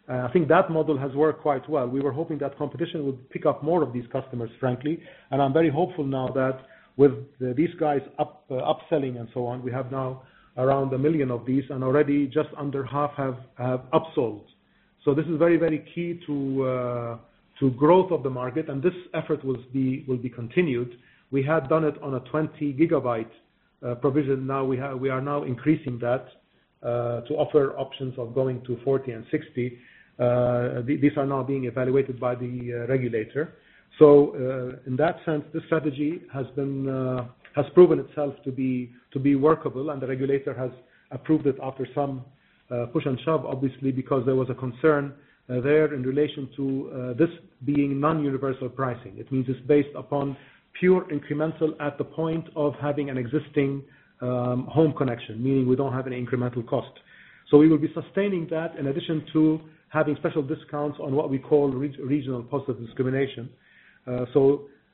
Uh, I think that model has worked quite well. We were hoping that competition would pick up more of these customers, frankly, and I'm very hopeful now that with the, these guys up, uh, upselling and so on, we have now around a million of these, and already just under half have, have upsold. So this is very, very key to uh, to growth of the market, and this effort will be will be continued. We had done it on a twenty gigabyte uh, provision. Now we have we are now increasing that uh, to offer options of going to forty and sixty. Uh, th these are now being evaluated by the uh, regulator. So uh, in that sense, this strategy has been uh, has proven itself to be to be workable, and the regulator has approved it after some uh, push and shove, obviously, because there was a concern uh, there in relation to uh, this being non-universal pricing. It means it's based upon pure incremental at the point of having an existing um, home connection, meaning we don't have any incremental cost. So we will be sustaining that in addition to having special discounts on what we call re regional positive discrimination. Uh, so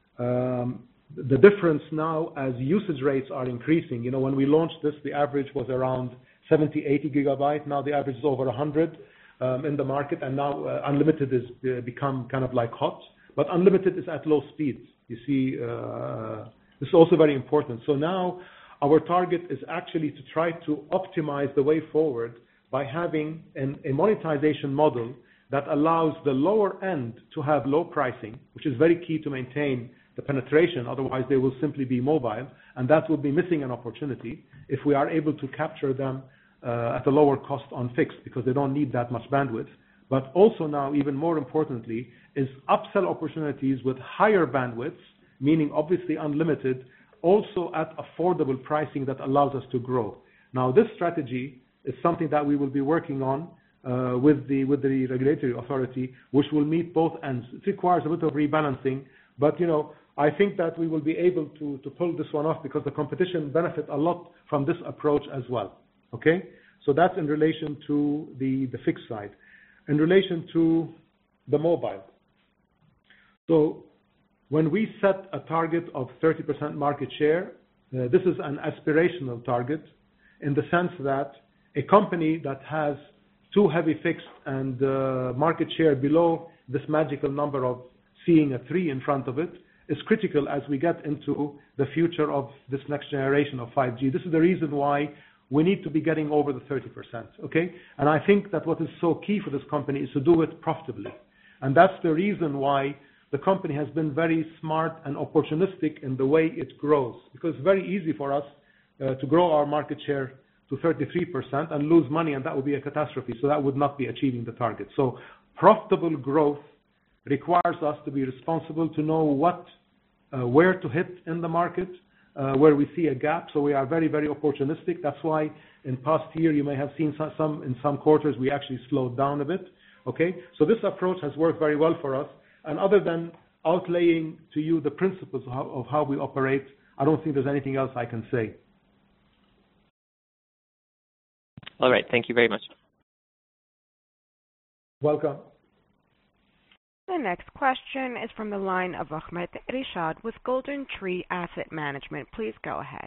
um, the difference now as usage rates are increasing, you know, when we launched this, the average was around seventy, eighty gigabyte. Now the average is over one hundred um, in the market, and now uh, unlimited has uh, become kind of like hot. But unlimited is at low speeds. You see, uh, this is also very important. So now our target is actually to try to optimize the way forward by having an, a monetization model that allows the lower end to have low pricing, which is very key to maintain the penetration. Otherwise, they will simply be mobile, and that will be missing an opportunity if we are able to capture them uh, at a lower cost on fixed, because they don't need that much bandwidth. But also now, even more importantly, is upsell opportunities with higher bandwidths, meaning obviously unlimited, also at affordable pricing that allows us to grow. Now, this strategy is something that we will be working on uh, with the with the regulatory authority, which will meet both ends. It requires a bit of rebalancing, but you know, I think that we will be able to to pull this one off because the competition benefits a lot from this approach as well. Okay, so that's in relation to the the fixed side. In relation to the mobile, so when we set a target of thirty percent market share, uh, this is an aspirational target in the sense that a company that has too heavy fixed and uh, market share below this magical number of seeing a three in front of it is critical as we get into the future of this next generation of five G. This is the reason why we need to be getting over the thirty percent, okay? And I think that what is so key for this company is to do it profitably. And that's the reason why the company has been very smart and opportunistic in the way it grows, because it's very easy for us uh, to grow our market share to thirty-three percent and lose money, and that would be a catastrophe. So that would not be achieving the target. So profitable growth requires us to be responsible, to know what, uh, where to hit in the market, uh, where we see a gap. So we are very, very opportunistic. That's why in past year you may have seen some, some in some quarters we actually slowed down a bit. Okay, so this approach has worked very well for us. And other than outlaying to you the principles of how, of how we operate, I don't think there's anything else I can say. All right. Thank you very much. Welcome. The next question is from the line of Ahmed Rishad with Golden Tree Asset Management. Please go ahead.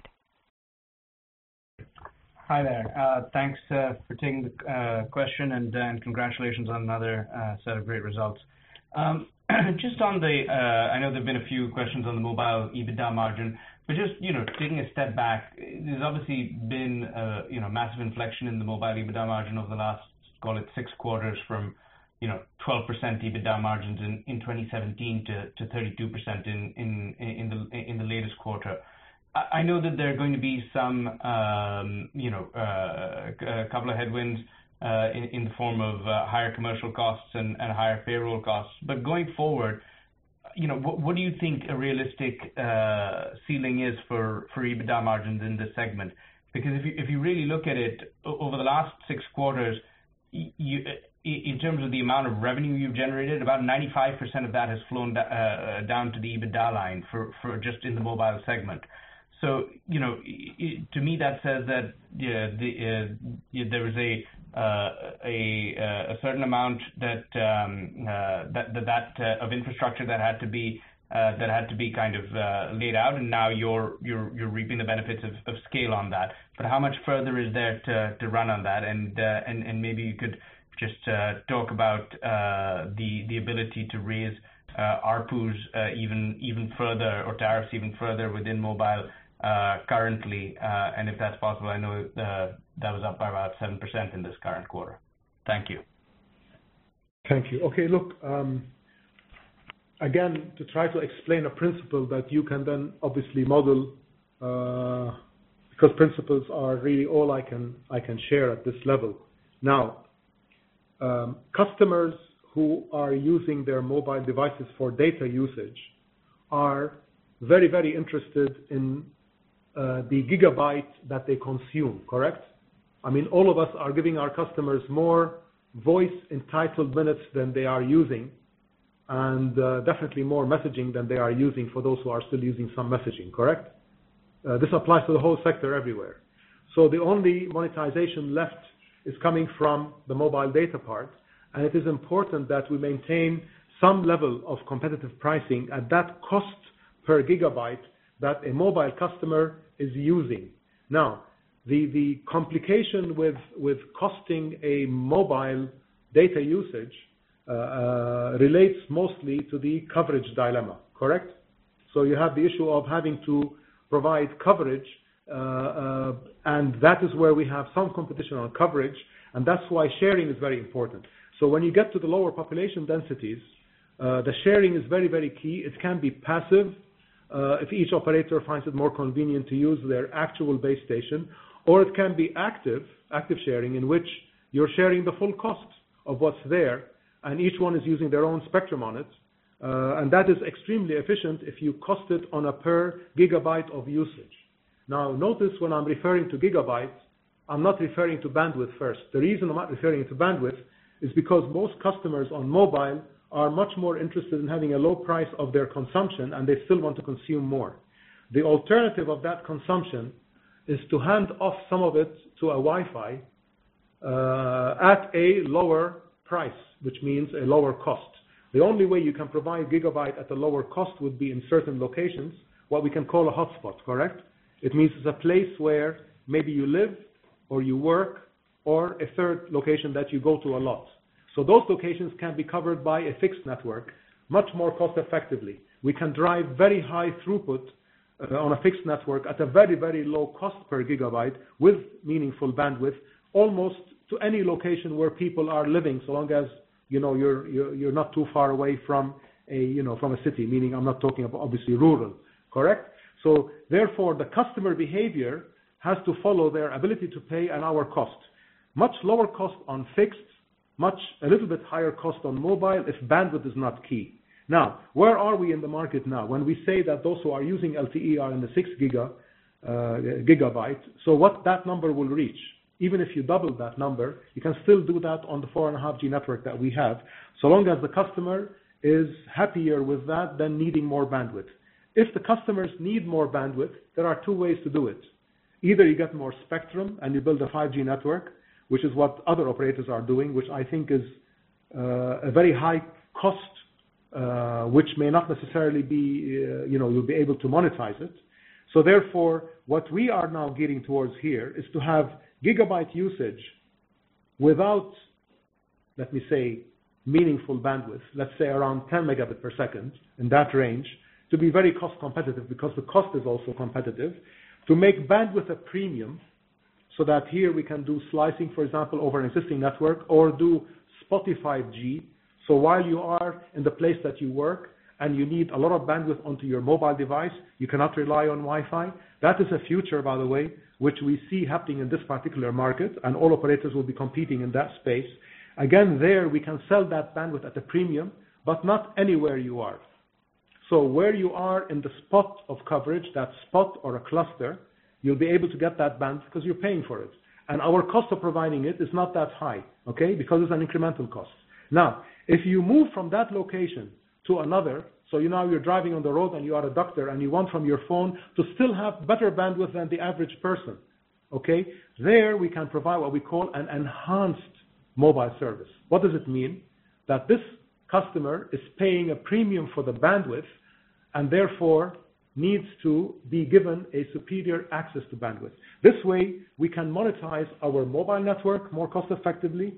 Hi there. Uh, thanks uh, for taking the uh, question, and, uh, and congratulations on another uh, set of great results. Um, just on the, uh, I know there have been a few questions on the mobile EBITDA margin, but just, you know, taking a step back, there's obviously been, uh, you know, massive inflection in the mobile EBITDA margin over the last, call it six quarters from, you know, twelve percent EBITDA margins in, in twenty seventeen to, to thirty-two percent in, in, in the, in the latest quarter. I, I know that there are going to be some, um, you know, uh, a couple of headwinds Uh, in, in the form of uh, higher commercial costs and, and higher payroll costs. But going forward, you know, what, what do you think a realistic uh, ceiling is for, for EBITDA margins in this segment? Because if you, if you really look at it, over the last six quarters, you, in terms of the amount of revenue you've generated, about ninety-five percent of that has flown uh, down to the EBITDA line for, for just in the mobile segment. So, you know, it, to me that says that yeah, the, uh, yeah, there is a uh, a, a certain amount that um, uh, that that, that uh, of infrastructure that had to be uh, that had to be kind of uh, laid out, and now you're you're you're reaping the benefits of, of scale on that. But how much further is there to, to run on that? And uh, and and maybe you could just uh, talk about uh, the the ability to raise uh, A R P Us uh, even even further, or tariffs even further within mobile uh, currently, uh, and if that's possible. I know uh, that was up by about seven percent in this current quarter. Thank you. Thank you. Okay, look, um, again, to try to explain a principle that you can then obviously model, uh, because principles are really all I can I can share at this level. Now, um, customers who are using their mobile devices for data usage are very, very interested in uh, the gigabyte that they consume, correct? I mean, all of us are giving our customers more voice entitled minutes than they are using, and uh, definitely more messaging than they are using for those who are still using some messaging, correct? Uh, this applies to the whole sector everywhere. So the only monetization left is coming from the mobile data part, and it is important that we maintain some level of competitive pricing at that cost per gigabyte that a mobile customer is using. Now, the, the complication with, with costing a mobile data usage uh, uh, relates mostly to the coverage dilemma, correct? So you have the issue of having to provide coverage, uh, uh, and that is where we have some competition on coverage, and that's why sharing is very important. So when you get to the lower population densities, uh, the sharing is very, very key. It can be passive uh, if each operator finds it more convenient to use their actual base station, or it can be active, active sharing, in which you're sharing the full cost of what's there, and each one is using their own spectrum on it. Uh, and that is extremely efficient if you cost it on a per gigabyte of usage. Now, notice when I'm referring to gigabytes, I'm not referring to bandwidth first. The reason I'm not referring to bandwidth is because most customers on mobile are much more interested in having a low price of their consumption, and they still want to consume more. The alternative of that consumption is to hand off some of it to a Wi-Fi uh, at a lower price, which means a lower cost. The only way you can provide gigabyte at a lower cost would be in certain locations, what we can call a hotspot, correct? It means it's a place where maybe you live or you work, or a third location that you go to a lot. So those locations can be covered by a fixed network much more cost effectively. We can drive very high throughput uh, on a fixed network at a very, very low cost per gigabyte with meaningful bandwidth, almost to any location where people are living, so long as you know you're you're, you're not too far away from a you know from a city. Meaning, I'm not talking about obviously rural, correct? So therefore, the customer behavior has to follow their ability to pay an hour cost. Much lower cost on fixed, much a little bit higher cost on mobile if bandwidth is not key. Now, where are we in the market now? When we say that those who are using L T E are in the six giga, uh, gigabyte, so what that number will reach? Even if you double that number, you can still do that on the four point five G network that we have, so long as the customer is happier with that than needing more bandwidth. If the customers need more bandwidth, there are two ways to do it. Either you get more spectrum and you build a five G network, which is what other operators are doing, which I think is uh, a very high cost, uh, which may not necessarily be, uh, you know, you'll be able to monetize it. So therefore, what we are now gearing towards here is to have gigabyte usage without, let me say, meaningful bandwidth, let's say around ten megabit per second, in that range, to be very cost competitive, because the cost is also competitive, to make bandwidth a premium, so that here we can do slicing, for example, over an existing network, or do Spotify five G. So while you are in the place that you work and you need a lot of bandwidth onto your mobile device, you cannot rely on Wi-Fi. That is a future, by the way, which we see happening in this particular market, and all operators will be competing in that space. Again, there we can sell that bandwidth at a premium, but not anywhere you are. So where you are in the spot of coverage, that spot or a cluster, you'll be able to get that bandwidth because you're paying for it. And our cost of providing it is not that high, okay, because it's an incremental cost. Now, if you move from that location to another, so you now you're driving on the road and you are a doctor and you want from your phone to still have better bandwidth than the average person, okay, there we can provide what we call an enhanced mobile service. What does it mean? That this customer is paying a premium for the bandwidth and therefore needs to be given a superior access to bandwidth. This way, we can monetize our mobile network more cost effectively,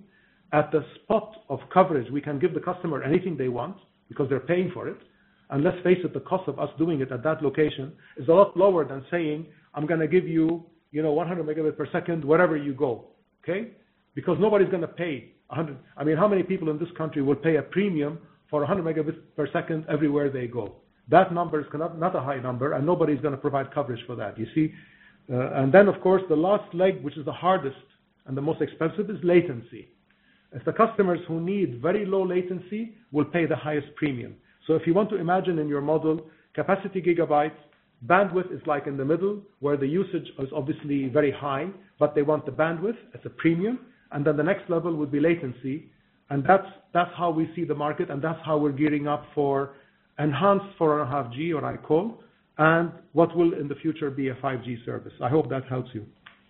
at the spot of coverage, we can give the customer anything they want because they're paying for it. And let's face it, the cost of us doing it at that location is a lot lower than saying, I'm going to give you, you know, one hundred megabits per second wherever you go, okay? Because nobody's going to pay one hundred. I mean, how many people in this country will pay a premium for one hundred megabits per second everywhere they go? That number is not, not a high number, and nobody's going to provide coverage for that, you see? Uh, and then, of course, the last leg, which is the hardest and the most expensive, is latency. If the customers who need very low latency will pay the highest premium. So if you want to imagine in your model, capacity gigabytes, bandwidth is like in the middle, where the usage is obviously very high, but they want the bandwidth as a premium, and then the next level would be latency, and that's that's how we see the market, and that's how we're gearing up for enhanced four point five G, or I call, and what will in the future be a five G service. I hope that helps you.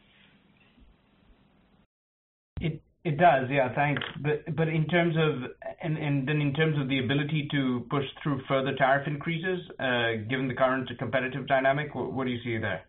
It it does, yeah, thanks. But but in terms of and, and then in terms of the ability to push through further tariff increases, uh, given the current competitive dynamic, what, what do you see there?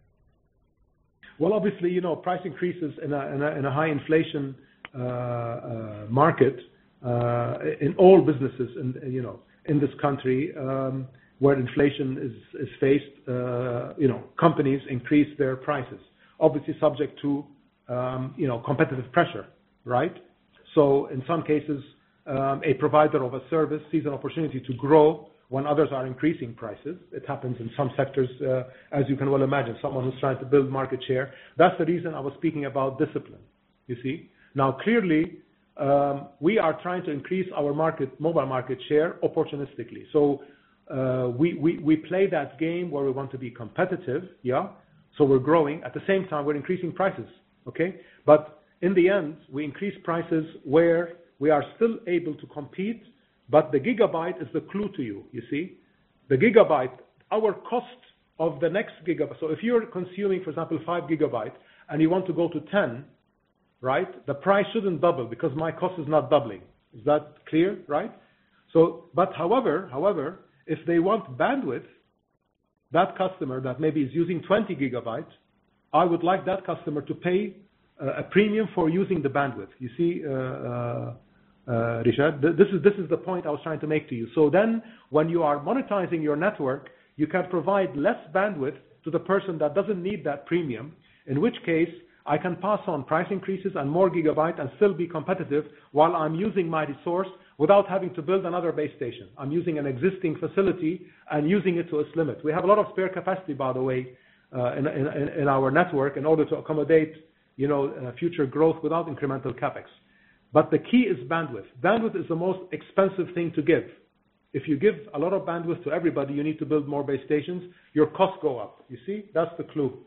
Well, obviously, you know, price increases in a in a, in a high inflation uh, uh, market uh, in all businesses, in you know, in this country um, where inflation is is faced, uh, you know, companies increase their prices, obviously subject to um, you know, competitive pressure. Right? So in some cases, um, a provider of a service sees an opportunity to grow when others are increasing prices. It happens in some sectors, uh, as you can well imagine, someone who's trying to build market share. That's the reason I was speaking about discipline, you see. Now, clearly, um, we are trying to increase our market, mobile market share opportunistically. So uh, we, we, we play that game where we want to be competitive, yeah? So we're growing. At the same time, we're increasing prices, okay? But in the end, we increase prices where we are still able to compete, but the gigabyte is the clue to you, you see. The gigabyte, our cost of the next gigabyte, so if you're consuming, for example, five gigabytes, and you want to go to ten, right, the price shouldn't double because my cost is not doubling. Is that clear, right? So, but however, however, if they want bandwidth, that customer that maybe is using twenty gigabytes, I would like that customer to pay a premium for using the bandwidth. You see, uh, uh, uh, Rishad, this is this is the point I was trying to make to you. So then, when you are monetizing your network, you can provide less bandwidth to the person that doesn't need that premium. In which case, I can pass on price increases and more gigabyte and still be competitive while I'm using my resource without having to build another base station. I'm using an existing facility and using it to its limit. We have a lot of spare capacity, by the way, uh, in, in, in our network in order to accommodate, you know, uh, future growth without incremental capex. But the key is bandwidth. Bandwidth is the most expensive thing to give. If you give a lot of bandwidth to everybody, you need to build more base stations. Your costs go up. You see, that's the clue.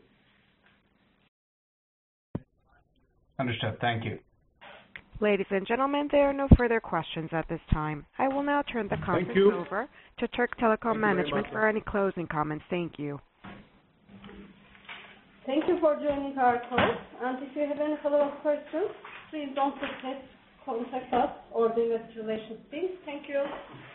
Understood. Thank you. Ladies and gentlemen, there are no further questions at this time. I will now turn the conference over to Turk Telecom Management for any closing comments. Thank you. Thank you for joining our call. And if you have any follow-up questions, please don't hesitate to contact us or the investor relations team. Thank you.